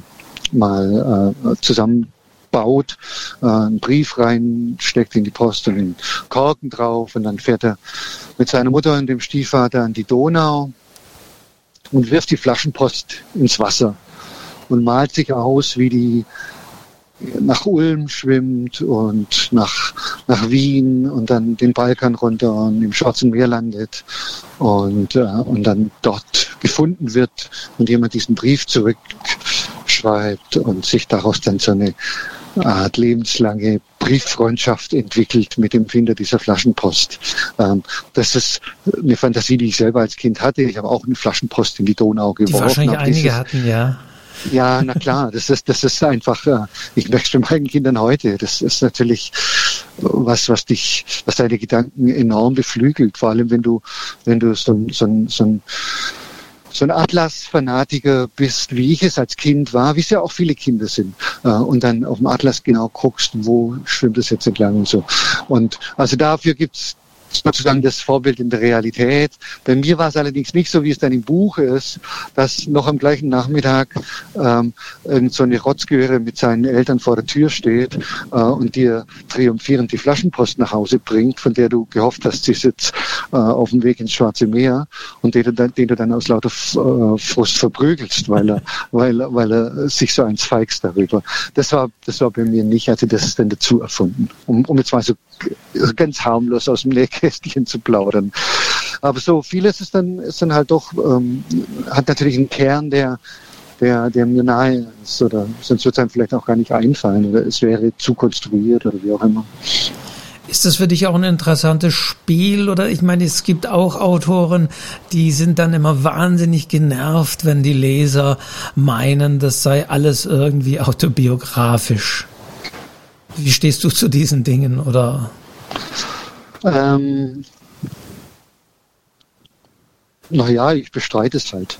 mal zusammenbaut, einen Brief reinsteckt in die Post und den Korken drauf, und dann fährt er mit seiner Mutter und dem Stiefvater an die Donau und wirft die Flaschenpost ins Wasser und malt sich aus, wie die nach Ulm schwimmt und nach Wien und dann den Balkan runter und im Schwarzen Meer landet und dann dort gefunden wird und jemand diesen Brief zurückschreibt und sich daraus dann so eine Art lebenslange Brieffreundschaft entwickelt mit dem Finder dieser Flaschenpost. Das ist eine Fantasie, die ich selber als Kind hatte. Ich habe auch eine Flaschenpost in die Donau geworfen. Die wahrscheinlich einige hatten, ja. Ja, na klar, das ist einfach, ich merke es bei meinen Kindern heute, das ist natürlich was deine Gedanken enorm beflügelt, vor allem wenn du so ein Atlas-Fanatiker bist, wie ich es als Kind war, wie es ja auch viele Kinder sind, und dann auf dem Atlas genau guckst, wo schwimmt es jetzt entlang und so. Und also dafür gibt's sozusagen das Vorbild in der Realität. Bei mir war es allerdings nicht so, wie es dann im Buch ist, dass noch am gleichen Nachmittag irgend so eine Rotzgöre mit seinen Eltern vor der Tür steht und dir triumphierend die Flaschenpost nach Hause bringt, von der du gehofft hast, sie ist jetzt auf dem Weg ins Schwarze Meer, und den du dann aus lauter Frust verprügelst, weil er sich so eins feigst darüber. Das war bei mir nicht, also das ist dann dazu erfunden, um jetzt mal so ganz harmlos aus dem Nähkästchen zu plaudern. Aber so vieles ist dann halt doch, hat natürlich einen Kern, der mir nahe ist, oder sonst wird es einem vielleicht auch gar nicht einfallen, oder es wäre zu konstruiert oder wie auch immer. Ist das für dich auch ein interessantes Spiel? Oder ich meine, es gibt auch Autoren, die sind dann immer wahnsinnig genervt, wenn die Leser meinen, das sei alles irgendwie autobiografisch. Wie stehst du zu diesen Dingen, oder? Naja, ich bestreite es halt.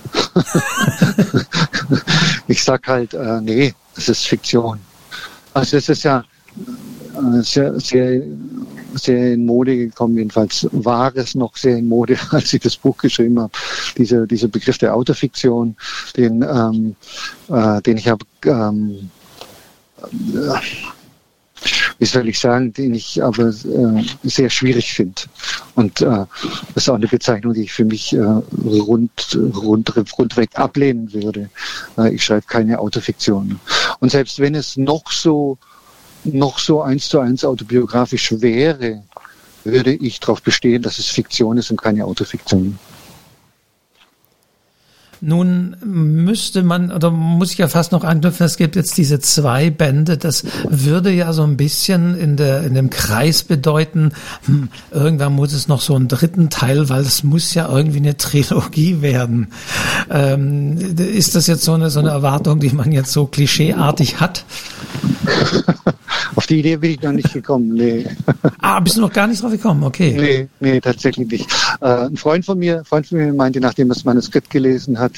Ich sag halt, nee, das ist Fiktion. Also es ist ja sehr, sehr, sehr in Mode gekommen, jedenfalls war es noch sehr in Mode, als ich das Buch geschrieben habe. Dieser Begriff der Autofiktion, den ich habe, wie soll ich sagen, den ich aber sehr schwierig finde. Und das ist auch eine Bezeichnung, die ich für mich rundweg ablehnen würde. Ich schreibe keine Autofiktion. Und selbst wenn es noch so 1:1 autobiografisch wäre, würde ich darauf bestehen, dass es Fiktion ist und keine Autofiktion. Nun müsste man, oder muss ich ja fast noch anknüpfen, es gibt jetzt diese 2 Bände, das würde ja so ein bisschen in dem Kreis bedeuten, irgendwann muss es noch so einen 3. Teil, weil es muss ja irgendwie eine Trilogie werden. Ist das jetzt so eine Erwartung, die man jetzt so klischeeartig hat? Auf die Idee bin ich noch nicht gekommen, nee. Bist du noch gar nicht drauf gekommen, okay. Nee, tatsächlich nicht. Ein Freund von mir meinte, nachdem er das Manuskript gelesen hat,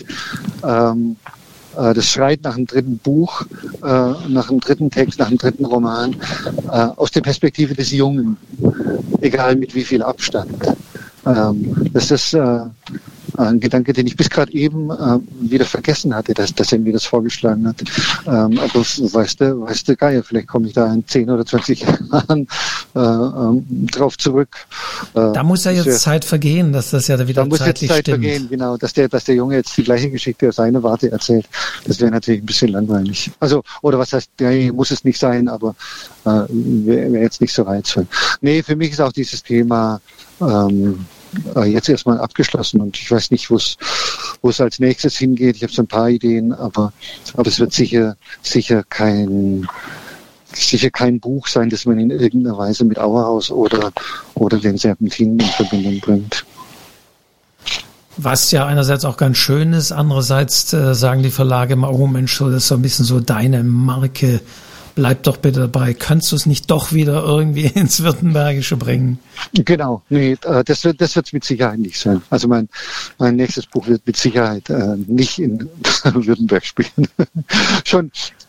das schreit nach einem dritten Buch, nach einem dritten Text, nach einem dritten Roman, aus der Perspektive des Jungen, egal mit wie viel Abstand. Das ist ein Gedanke, den ich bis gerade eben wieder vergessen hatte, dass er mir das vorgeschlagen hat. Aber weißt du, Geier, vielleicht komme ich da in 10 oder 20 Jahren drauf zurück. Da muss ja jetzt Zeit vergehen, dass das ja wieder zeitlich stimmt. Da muss jetzt Zeit vergehen, genau, dass der Junge jetzt die gleiche Geschichte aus seiner Warte erzählt. Das wäre natürlich ein bisschen langweilig. Also, oder was heißt, muss es nicht sein, aber wäre jetzt nicht so reizvoll. Nee, für mich ist auch dieses Thema jetzt erstmal abgeschlossen und ich weiß nicht, wo es als nächstes hingeht. Ich habe so ein paar Ideen, aber es wird sicher kein Buch sein, das man in irgendeiner Weise mit Auerhaus oder den Serpentinen in Verbindung bringt. Was ja einerseits auch ganz schön ist, andererseits sagen die Verlage immer, oh Mensch, das ist so ein bisschen so deine Marke. Bleib doch bitte dabei. Kannst du es nicht doch wieder irgendwie ins Württembergische bringen? Genau, nee, das wird mit Sicherheit nicht sein. Also mein nächstes Buch wird mit Sicherheit nicht in Württemberg spielen. schon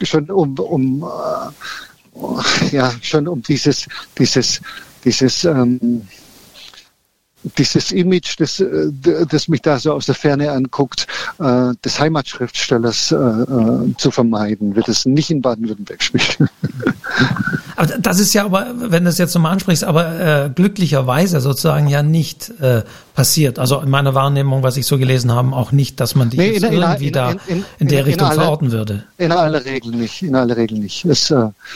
um dieses Image, das mich da so aus der Ferne anguckt, des Heimatschriftstellers zu vermeiden, wird es nicht in Baden-Württemberg spielen. Aber das ist ja aber, wenn du es jetzt nochmal ansprichst, aber glücklicherweise sozusagen ja nicht passiert. Also in meiner Wahrnehmung, was ich so gelesen habe, auch nicht, dass man dich irgendwie in der Richtung verorten würde. In aller Regel nicht. Es,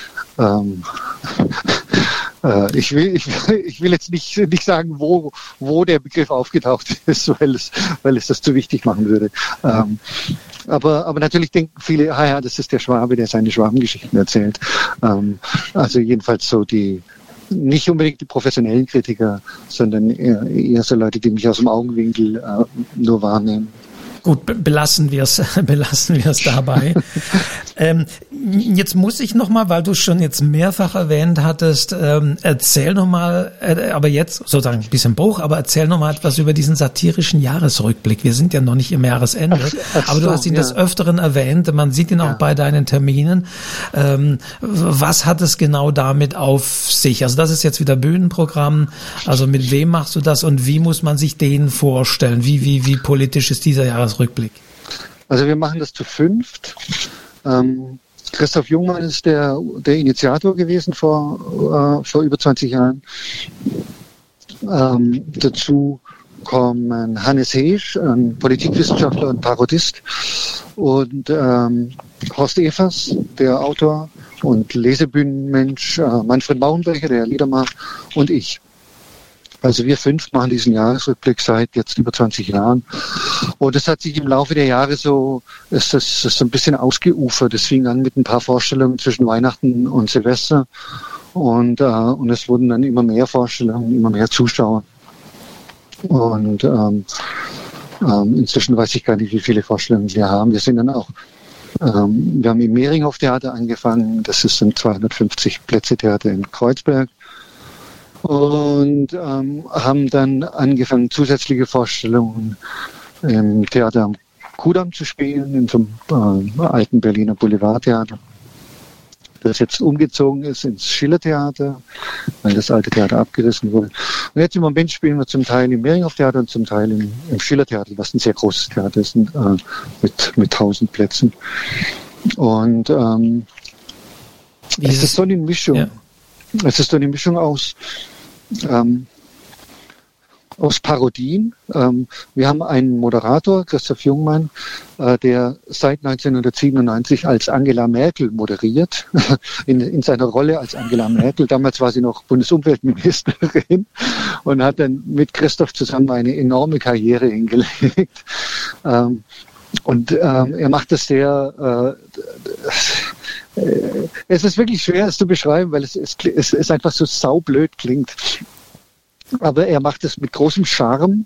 ich will jetzt nicht sagen, wo der Begriff aufgetaucht ist, weil es das zu wichtig machen würde. Aber natürlich denken viele, das ist der Schwabe, der seine Schwabengeschichten erzählt. Also jedenfalls so nicht unbedingt die professionellen Kritiker, sondern eher so Leute, die mich aus dem Augenwinkel nur wahrnehmen. Gut, belassen wir es dabei. Jetzt muss ich nochmal, weil du schon jetzt mehrfach erwähnt hattest, erzähl nochmal, aber jetzt sozusagen ein bisschen Bruch, aber erzähl nochmal etwas über diesen satirischen Jahresrückblick. Wir sind ja noch nicht im Jahresende, aber du hast ihn des Öfteren erwähnt, man sieht ihn auch bei deinen Terminen. Was hat es genau damit auf sich? Also das ist jetzt wieder Bühnenprogramm, also mit wem machst du das und wie muss man sich den vorstellen? Wie politisch ist dieser Jahresrückblick? Also wir machen das zu 5. Christoph Jungmann ist der Initiator gewesen vor über 20 Jahren. Dazu kommen Hannes Heesch, ein Politikwissenschaftler und Parodist, und Horst Evers, der Autor und Lesebühnenmensch, Manfred Maurenbecher, der Liedermacher, und ich. Also wir 5 machen diesen Jahresrückblick seit jetzt über 20 Jahren. Und es hat sich im Laufe der Jahre ist das so ein bisschen ausgeufert. Es fing an mit ein paar Vorstellungen zwischen Weihnachten und Silvester. Und es wurden dann immer mehr Vorstellungen, immer mehr Zuschauer. Und inzwischen weiß ich gar nicht, wie viele Vorstellungen wir haben. Wir sind dann auch, wir haben im Mehringhof-Theater angefangen. Das ist ein 250-Plätze-Theater in Kreuzberg. Und haben dann angefangen, zusätzliche Vorstellungen im Theater am Kudamm zu spielen, in so einem alten Berliner Boulevardtheater, das jetzt umgezogen ist ins Schillertheater, weil das alte Theater abgerissen wurde. Und jetzt im Moment spielen wir zum Teil im Mehringhof-Theater und zum Teil im Schillertheater, was ein sehr großes Theater ist, mit 1000 Plätzen. Und es ist so eine Mischung. Ja. Es ist so eine Mischung aus Parodien. Wir haben einen Moderator, Christoph Jungmann, der seit 1997 als Angela Merkel moderiert, in seiner Rolle als Angela Merkel. Damals war sie noch Bundesumweltministerin und hat dann mit Christoph zusammen eine enorme Karriere hingelegt. Und er macht das sehr... es ist wirklich schwer, es zu beschreiben, weil es einfach so saublöd klingt. Aber er macht es mit großem Charme.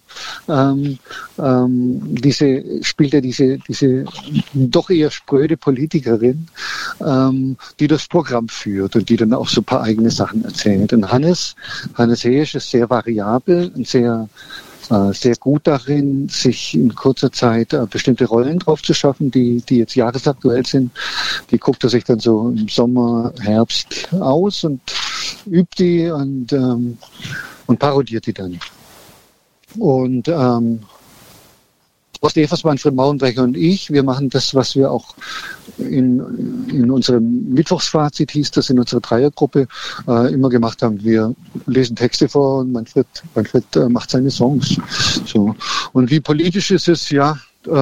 Spielt er diese doch eher spröde Politikerin, die das Programm führt und die dann auch so ein paar eigene Sachen erzählt. Und Hannes Heesch ist sehr variabel und sehr gut darin, sich in kurzer Zeit bestimmte Rollen drauf zu schaffen, die jetzt jahresaktuell sind. Die guckt er sich dann so im Sommer, Herbst aus und übt die und parodiert die dann. Und Horst Evers, Manfred Maurenbrecher und ich, wir machen das, was wir auch in unserem Mittwochsfazit, hieß das, in unserer Dreiergruppe immer gemacht haben. Wir lesen Texte vor und Manfred macht seine Songs. So. Und wie politisch ist es? Ja,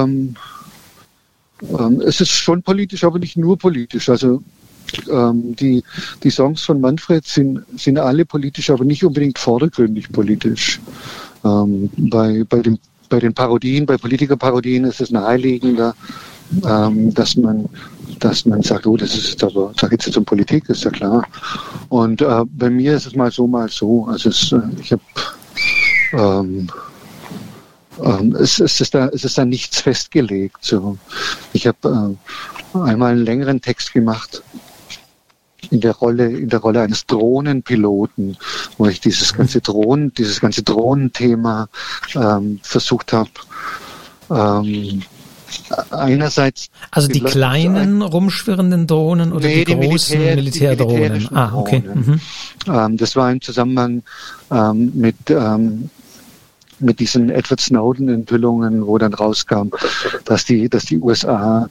es ist schon politisch, aber nicht nur politisch. Also die Songs von Manfred sind alle politisch, aber nicht unbedingt vordergründig politisch. Bei den Parodien, bei Politikerparodien ist es naheliegender, dass man sagt, oh, das ist jetzt aber, da geht es jetzt um Politik, ist ja klar. Und bei mir ist es mal so, mal so. Also es ist da nichts festgelegt. So. Ich habe einmal einen längeren Text gemacht in der Rolle eines Drohnenpiloten, wo ich dieses ganze Drohnenthema versucht habe. Einerseits also die kleinen rumschwirrenden Drohnen oder die großen Militärdrohnen? Okay. Mhm. Das war im Zusammenhang mit diesen Edward Snowden-Enthüllungen, wo dann rauskam, dass die USA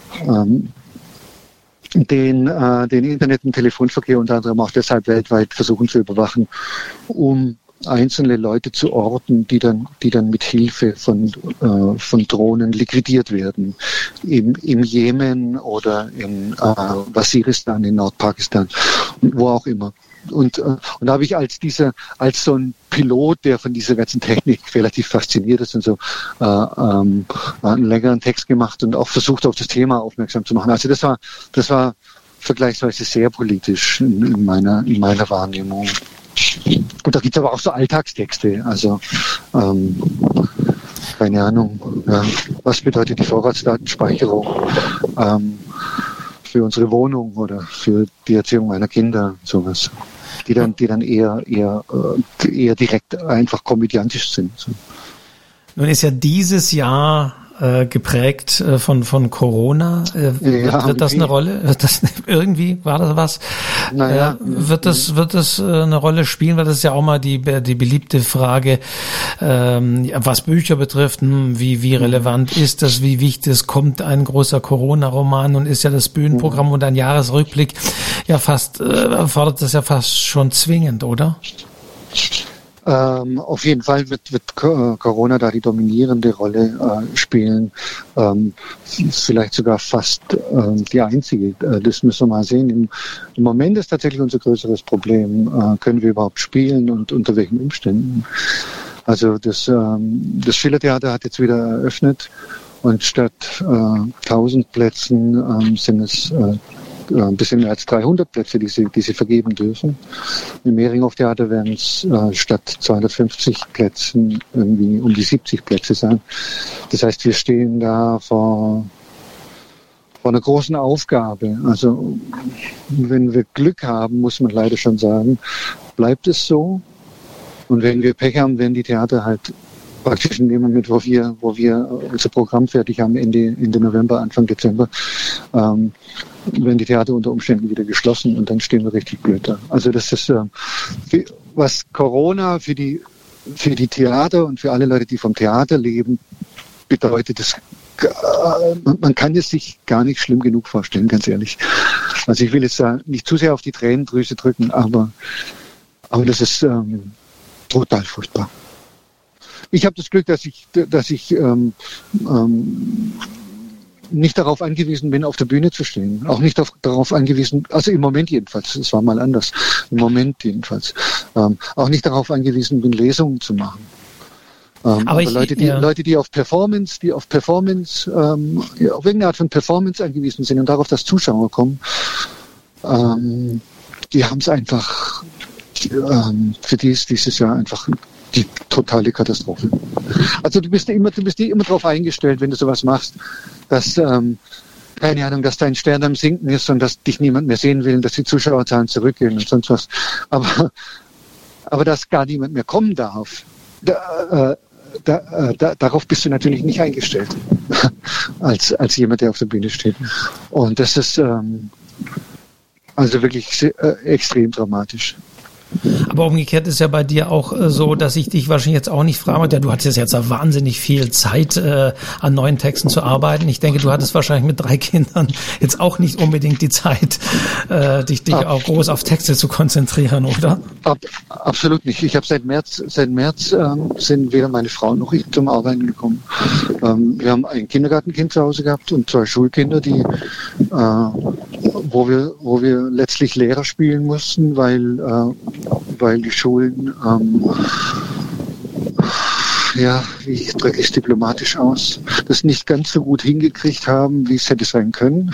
den Internet- und Telefonverkehr unter anderem auch deshalb weltweit versuchen zu überwachen, um einzelne Leute zu orten, die dann mit Hilfe von Drohnen liquidiert werden. Im Jemen oder in Waziristan, in Nordpakistan, wo auch immer. Und da habe ich als so ein Pilot, der von dieser ganzen Technik relativ fasziniert ist und so, einen längeren Text gemacht und auch versucht, auf das Thema aufmerksam zu machen. Also das war vergleichsweise sehr politisch in meiner Wahrnehmung. Und da gibt es aber auch so Alltagstexte, also keine Ahnung, was bedeutet die Vorratsdatenspeicherung für unsere Wohnung oder für die Erziehung meiner Kinder, sowas, die dann eher direkt einfach komödiantisch sind. So. Nun ist ja dieses Jahr geprägt von Corona. Wird das eine Rolle? Irgendwie war das was? Naja, wird das eine Rolle spielen? Weil das ist ja auch mal die beliebte Frage, was Bücher betrifft. Wie relevant ist das? Wie wichtig ist? Kommt ein großer Corona-Roman und ist ja das Bühnenprogramm und ein Jahresrückblick ja fast fordert das ja fast schon zwingend, oder? Auf jeden Fall wird Corona da die dominierende Rolle spielen. Vielleicht sogar fast die einzige. Das müssen wir mal sehen. Im Moment ist tatsächlich unser größeres Problem, können wir überhaupt spielen und unter welchen Umständen. Also das Schillertheater hat jetzt wieder eröffnet und statt 1000 Plätzen sind es ein bisschen mehr als 300 Plätze, die sie vergeben dürfen. Im Mehringhof-Theater werden es statt 250 Plätzen irgendwie um die 70 Plätze sein. Das heißt, wir stehen da vor einer großen Aufgabe. Also wenn wir Glück haben, muss man leider schon sagen, bleibt es so. Und wenn wir Pech haben, werden die Theater halt praktisch in dem Moment, wo wir unser Programm fertig haben, Ende November, Anfang Dezember, werden die Theater unter Umständen wieder geschlossen und dann stehen wir richtig blöd da. Also das ist, was Corona für die Theater und für alle Leute, die vom Theater leben, bedeutet, man kann es sich gar nicht schlimm genug vorstellen, ganz ehrlich. Also ich will jetzt da nicht zu sehr auf die Tränendrüse drücken, aber das ist total furchtbar. Ich habe das Glück, dass ich nicht darauf angewiesen bin, auf der Bühne zu stehen. Auch nicht darauf angewiesen, also im Moment jedenfalls, es war mal anders, im Moment jedenfalls. Auch nicht darauf angewiesen bin, Lesungen zu machen. Aber Leute, die auf Performance, auf irgendeine Art von Performance angewiesen sind und darauf, dass Zuschauer kommen, die haben es einfach für die ist dieses Jahr einfach die totale Katastrophe. Also du bist immer darauf eingestellt, wenn du sowas machst, dass keine Ahnung, dass dein Stern am Sinken ist und dass dich niemand mehr sehen will, dass die Zuschauerzahlen zurückgehen und sonst was. Aber dass gar niemand mehr kommen darf, darauf bist du natürlich nicht eingestellt, als jemand, der auf der Bühne steht. Und das ist also wirklich extrem dramatisch. Aber umgekehrt ist ja bei dir auch so, dass ich dich wahrscheinlich jetzt auch nicht frage, ja, du hattest jetzt wahnsinnig viel Zeit, an neuen Texten zu arbeiten. Ich denke, du hattest wahrscheinlich mit 3 Kindern jetzt auch nicht unbedingt die Zeit, dich auch groß auf Texte zu konzentrieren, oder? Absolut nicht. Ich habe seit März sind weder meine Frau noch ich zum Arbeiten gekommen. Wir haben ein Kindergartenkind zu Hause gehabt und 2 Schulkinder, wo wir letztlich Lehrer spielen mussten, weil die Schulen, wie drücke ich es diplomatisch aus, das nicht ganz so gut hingekriegt haben, wie es hätte sein können.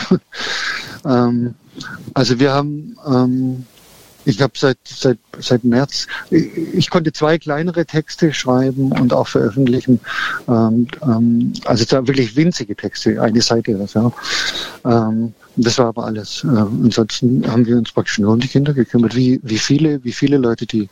Also wir haben, ich habe seit März, ich konnte 2 kleinere Texte schreiben und auch veröffentlichen, also wirklich winzige Texte, eine Seite oder so. Das war aber alles. Ansonsten haben wir uns praktisch nur um die Kinder gekümmert, wie viele Leute, die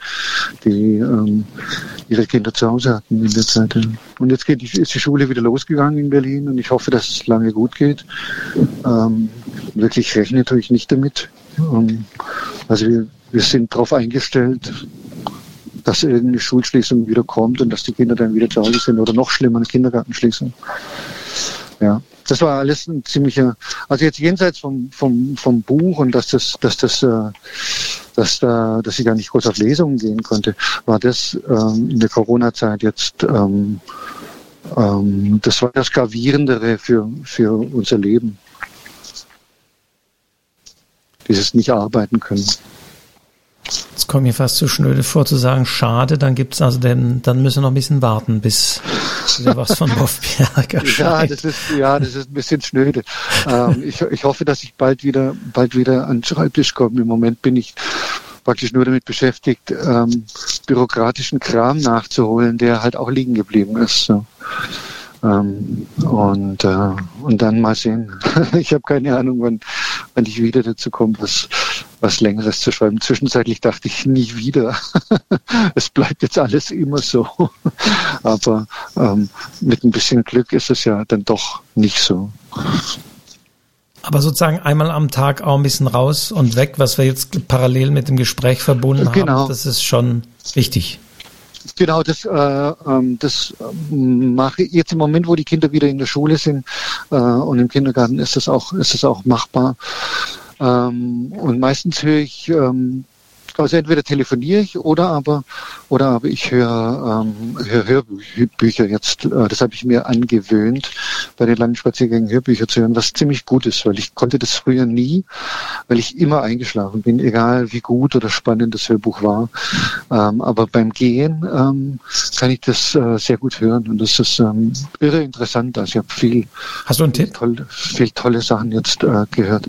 ihre Kinder zu Hause hatten in der Zeit. Und jetzt ist die Schule wieder losgegangen in Berlin und ich hoffe, dass es lange gut geht. Wirklich rechne tue ich nicht damit. Also wir sind darauf eingestellt, dass irgendeine Schulschließung wieder kommt und dass die Kinder dann wieder zu Hause sind oder noch schlimmer, eine Kindergartenschließung. Ja, das war alles ein ziemlicher, also jetzt jenseits vom Buch und dass ich gar nicht groß auf Lesungen gehen konnte, war das in der Corona-Zeit jetzt, das war das Gravierendere für unser Leben. Dieses nicht arbeiten können. Jetzt kommt mir fast zu schnöde vor zu sagen, schade, dann gibt's also dann müssen wir noch ein bisschen warten, bis wieder was von Hoffberg erscheint. Das ist ein bisschen schnöde. Ich hoffe, dass ich bald wieder an den Schreibtisch komme. Im Moment bin ich praktisch nur damit beschäftigt, bürokratischen Kram nachzuholen, der halt auch liegen geblieben ist. So. Und dann mal sehen. Ich habe keine Ahnung, wann ich wieder dazu komme, was Längeres zu schreiben. Zwischenzeitlich dachte ich nie wieder. Es bleibt jetzt alles immer so. Aber mit ein bisschen Glück ist es ja dann doch nicht so. Aber sozusagen einmal am Tag auch ein bisschen raus und weg, was wir jetzt parallel mit dem Gespräch verbunden haben, das ist schon wichtig. Genau, das mache ich jetzt im Moment, wo die Kinder wieder in der Schule sind und im Kindergarten ist das auch machbar. Und meistens höre ich, also entweder telefoniere ich oder aber ich höre Hörbücher jetzt. Das habe ich mir angewöhnt, bei den langen Spaziergängen Hörbücher zu hören, was ziemlich gut ist, weil ich konnte das früher nie, weil ich immer eingeschlafen bin, egal wie gut oder spannend das Hörbuch war. Aber beim Gehen kann ich das sehr gut hören und das ist irre interessant. Also ich habe viel. Hast du einen Tipp? Viel tolle Sachen jetzt gehört.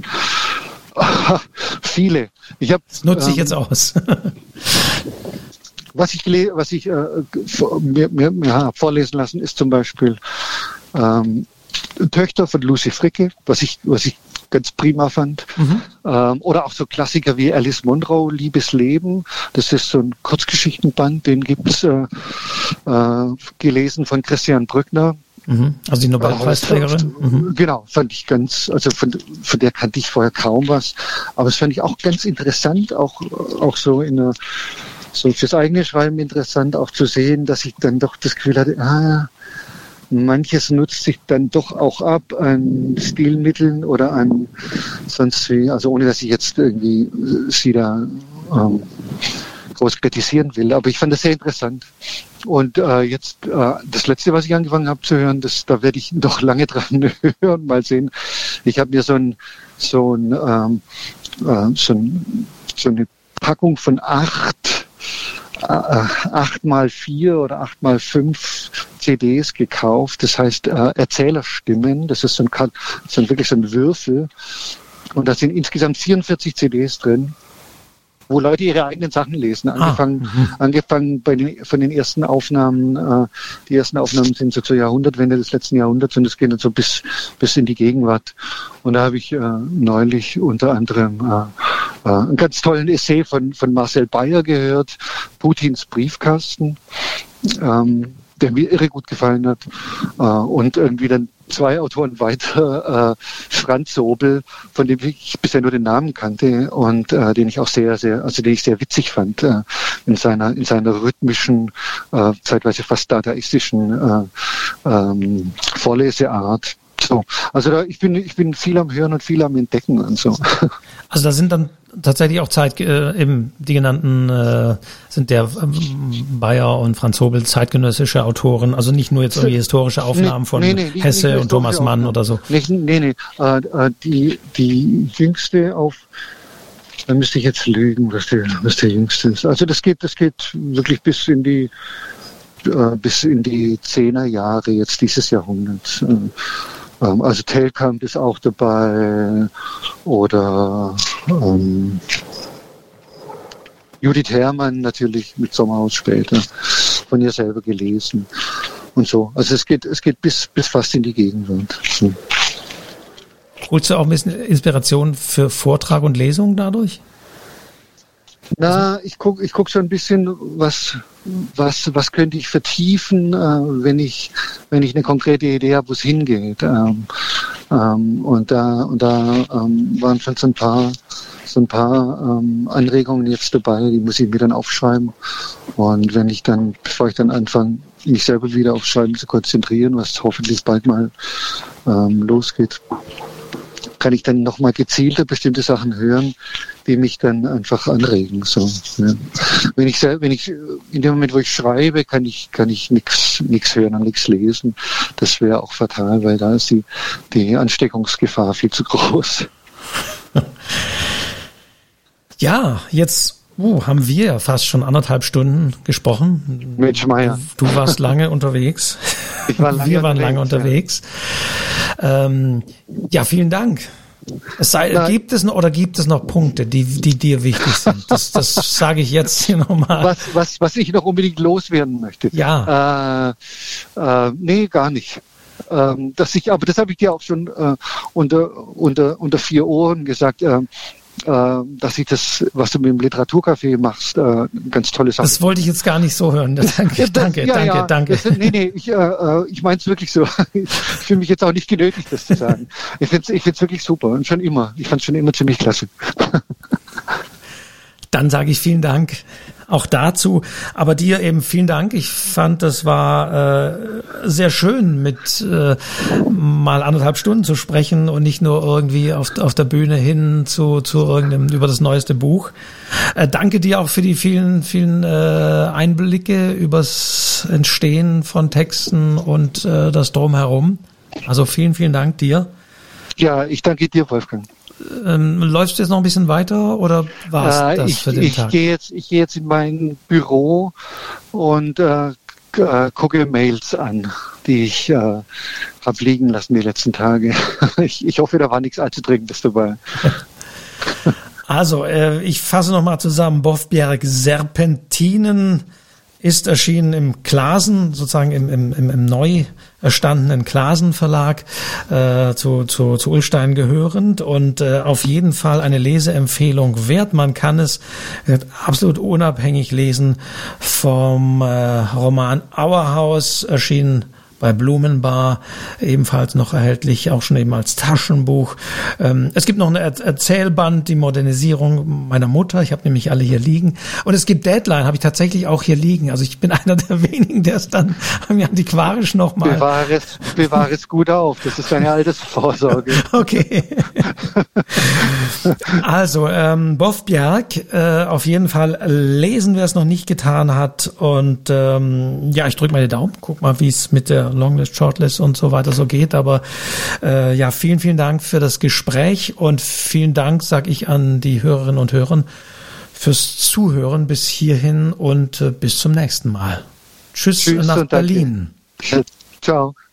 Viele. Das nutze ich jetzt aus. Was ich mir habe vorlesen lassen, ist zum Beispiel Töchter von Lucy Fricke, was ich ganz prima fand. Oder auch so Klassiker wie Alice Munro, Liebesleben. Das ist so ein Kurzgeschichtenband, den gibt's gelesen von Christian Brückner. Also die Nobelpreisträgerin? Genau, fand ich also von der kannte ich vorher kaum was. Aber das fand ich auch ganz interessant, auch so so fürs eigene Schreiben interessant, auch zu sehen, dass ich dann doch das Gefühl hatte, manches nutzt sich dann doch auch ab an Stilmitteln oder an sonst wie, also ohne dass ich jetzt irgendwie sie da groß kritisieren will, aber ich fand das sehr interessant. Und jetzt das letzte, was ich angefangen habe zu hören, da werde ich noch lange dran hören, mal sehen. Ich habe mir so eine Packung von 8x4 oder 8x5 CDs gekauft. Das heißt Erzählerstimmen. Das ist wirklich so ein Würfel. Und da sind insgesamt 44 CDs drin. wo Leute ihre eigenen Sachen lesen. Angefangen von den ersten Aufnahmen. Die ersten Aufnahmen sind so zur Jahrhundertwende des letzten Jahrhunderts und es geht dann so bis in die Gegenwart. Und da habe ich neulich unter anderem einen ganz tollen Essay von Marcel Bayer gehört, Putins Briefkasten, der mir irre gut gefallen hat. Und irgendwie dann 2 Autoren weiter, Franz Sobel, von dem ich bisher nur den Namen kannte und den ich auch den ich sehr witzig fand, in seiner rhythmischen, zeitweise fast dadaistischen Vorleseart. So, also ich bin viel am Hören und viel am Entdecken und so. Also da sind dann tatsächlich auch eben die genannten sind der Bayer und Franz Sobel zeitgenössische Autoren, also nicht nur jetzt irgendwie historische Aufnahmen von Hesse nicht und Thomas Mann oder so. Die jüngste da müsste ich jetzt lügen, was der jüngste ist. Also das geht wirklich bis in die 10er Jahre jetzt dieses Jahrhunderts. Also Telkamp ist auch dabei oder Judith Herrmann natürlich mit Sommerhaus später, von ihr selber gelesen und so. Also es geht bis fast in die Gegenwart. So. Holst du auch ein bisschen Inspiration für Vortrag und Lesung dadurch? Na, ich guck so ein bisschen, was könnte ich vertiefen, wenn ich eine konkrete Idee habe, wo es hingeht. Und da waren schon so ein paar Anregungen jetzt dabei, die muss ich mir dann aufschreiben. Und bevor ich dann anfange, mich selber wieder auf Schreiben zu konzentrieren, was hoffentlich bald mal losgeht, kann ich dann nochmal gezielter bestimmte Sachen hören, die mich dann einfach anregen. So, ja. Wenn ich in dem Moment, wo ich schreibe, kann ich nichts hören und nichts lesen. Das wäre auch fatal, weil da ist die Ansteckungsgefahr viel zu groß. Ja, jetzt haben wir ja fast schon 1,5 Stunden gesprochen. Mensch, Meier. Du warst lange unterwegs. Wir waren lange unterwegs. Ja, vielen Dank. Gibt es noch Punkte, die dir wichtig sind? Das sage ich jetzt hier nochmal. Was ich noch unbedingt loswerden möchte? Ja. Nee, gar nicht. Aber das habe ich dir auch schon unter 4 Ohren gesagt. Dass ich das, was du mit dem Literaturcafé machst, ganz tolle Sache. Das wollte ich jetzt gar nicht so hören. Danke. Ich meine es wirklich so. Ich fühle mich jetzt auch nicht genötigt, das zu sagen. Ich finde es wirklich super und schon immer. Ich fand es schon immer ziemlich klasse. Dann sage ich vielen Dank auch dazu. Aber dir eben vielen Dank. Ich fand, das war sehr schön, mit mal 1,5 Stunden zu sprechen und nicht nur irgendwie auf der Bühne hin zu irgendeinem über das neueste Buch. Danke dir auch für die vielen Einblicke übers Entstehen von Texten und das Drumherum. Also vielen Dank dir. Ja, ich danke dir, Wolfgang. Läufst du jetzt noch ein bisschen weiter oder war es das für den Tag? Ich gehe jetzt in mein Büro und gucke Mails an, die ich habe liegen lassen die letzten Tage. Ich hoffe, da war nichts allzu Dringendes dabei. Also, ich fasse nochmal zusammen. Bovbjerg Serpentinen ist erschienen im Klasen, sozusagen im neu erstandenen Klasen Verlag, zu Ullstein gehörend und auf jeden Fall eine Leseempfehlung wert. Man kann es absolut unabhängig lesen vom Roman Auerhaus, erschienen bei Blumenbar, ebenfalls noch erhältlich, auch schon eben als Taschenbuch. Es gibt noch eine Erzählband, die Modernisierung meiner Mutter. Ich habe nämlich alle hier liegen. Und es gibt Deadline, habe ich tatsächlich auch hier liegen. Also ich bin einer der wenigen, der es dann mir antiquarisch nochmal... Bewahre es gut auf. Das ist deine Altersvorsorge. Okay. Also, Bovbjerg, auf jeden Fall lesen, wer es noch nicht getan hat. Und ja, ich drücke mal die Daumen. Guck mal, wie es mit der Longlist, Shortlist und so weiter so geht. Aber ja, vielen Dank für das Gespräch und vielen Dank, sage ich an die Hörerinnen und Hörer, fürs Zuhören bis hierhin und bis zum nächsten Mal. Tschüss nach Berlin. Ciao.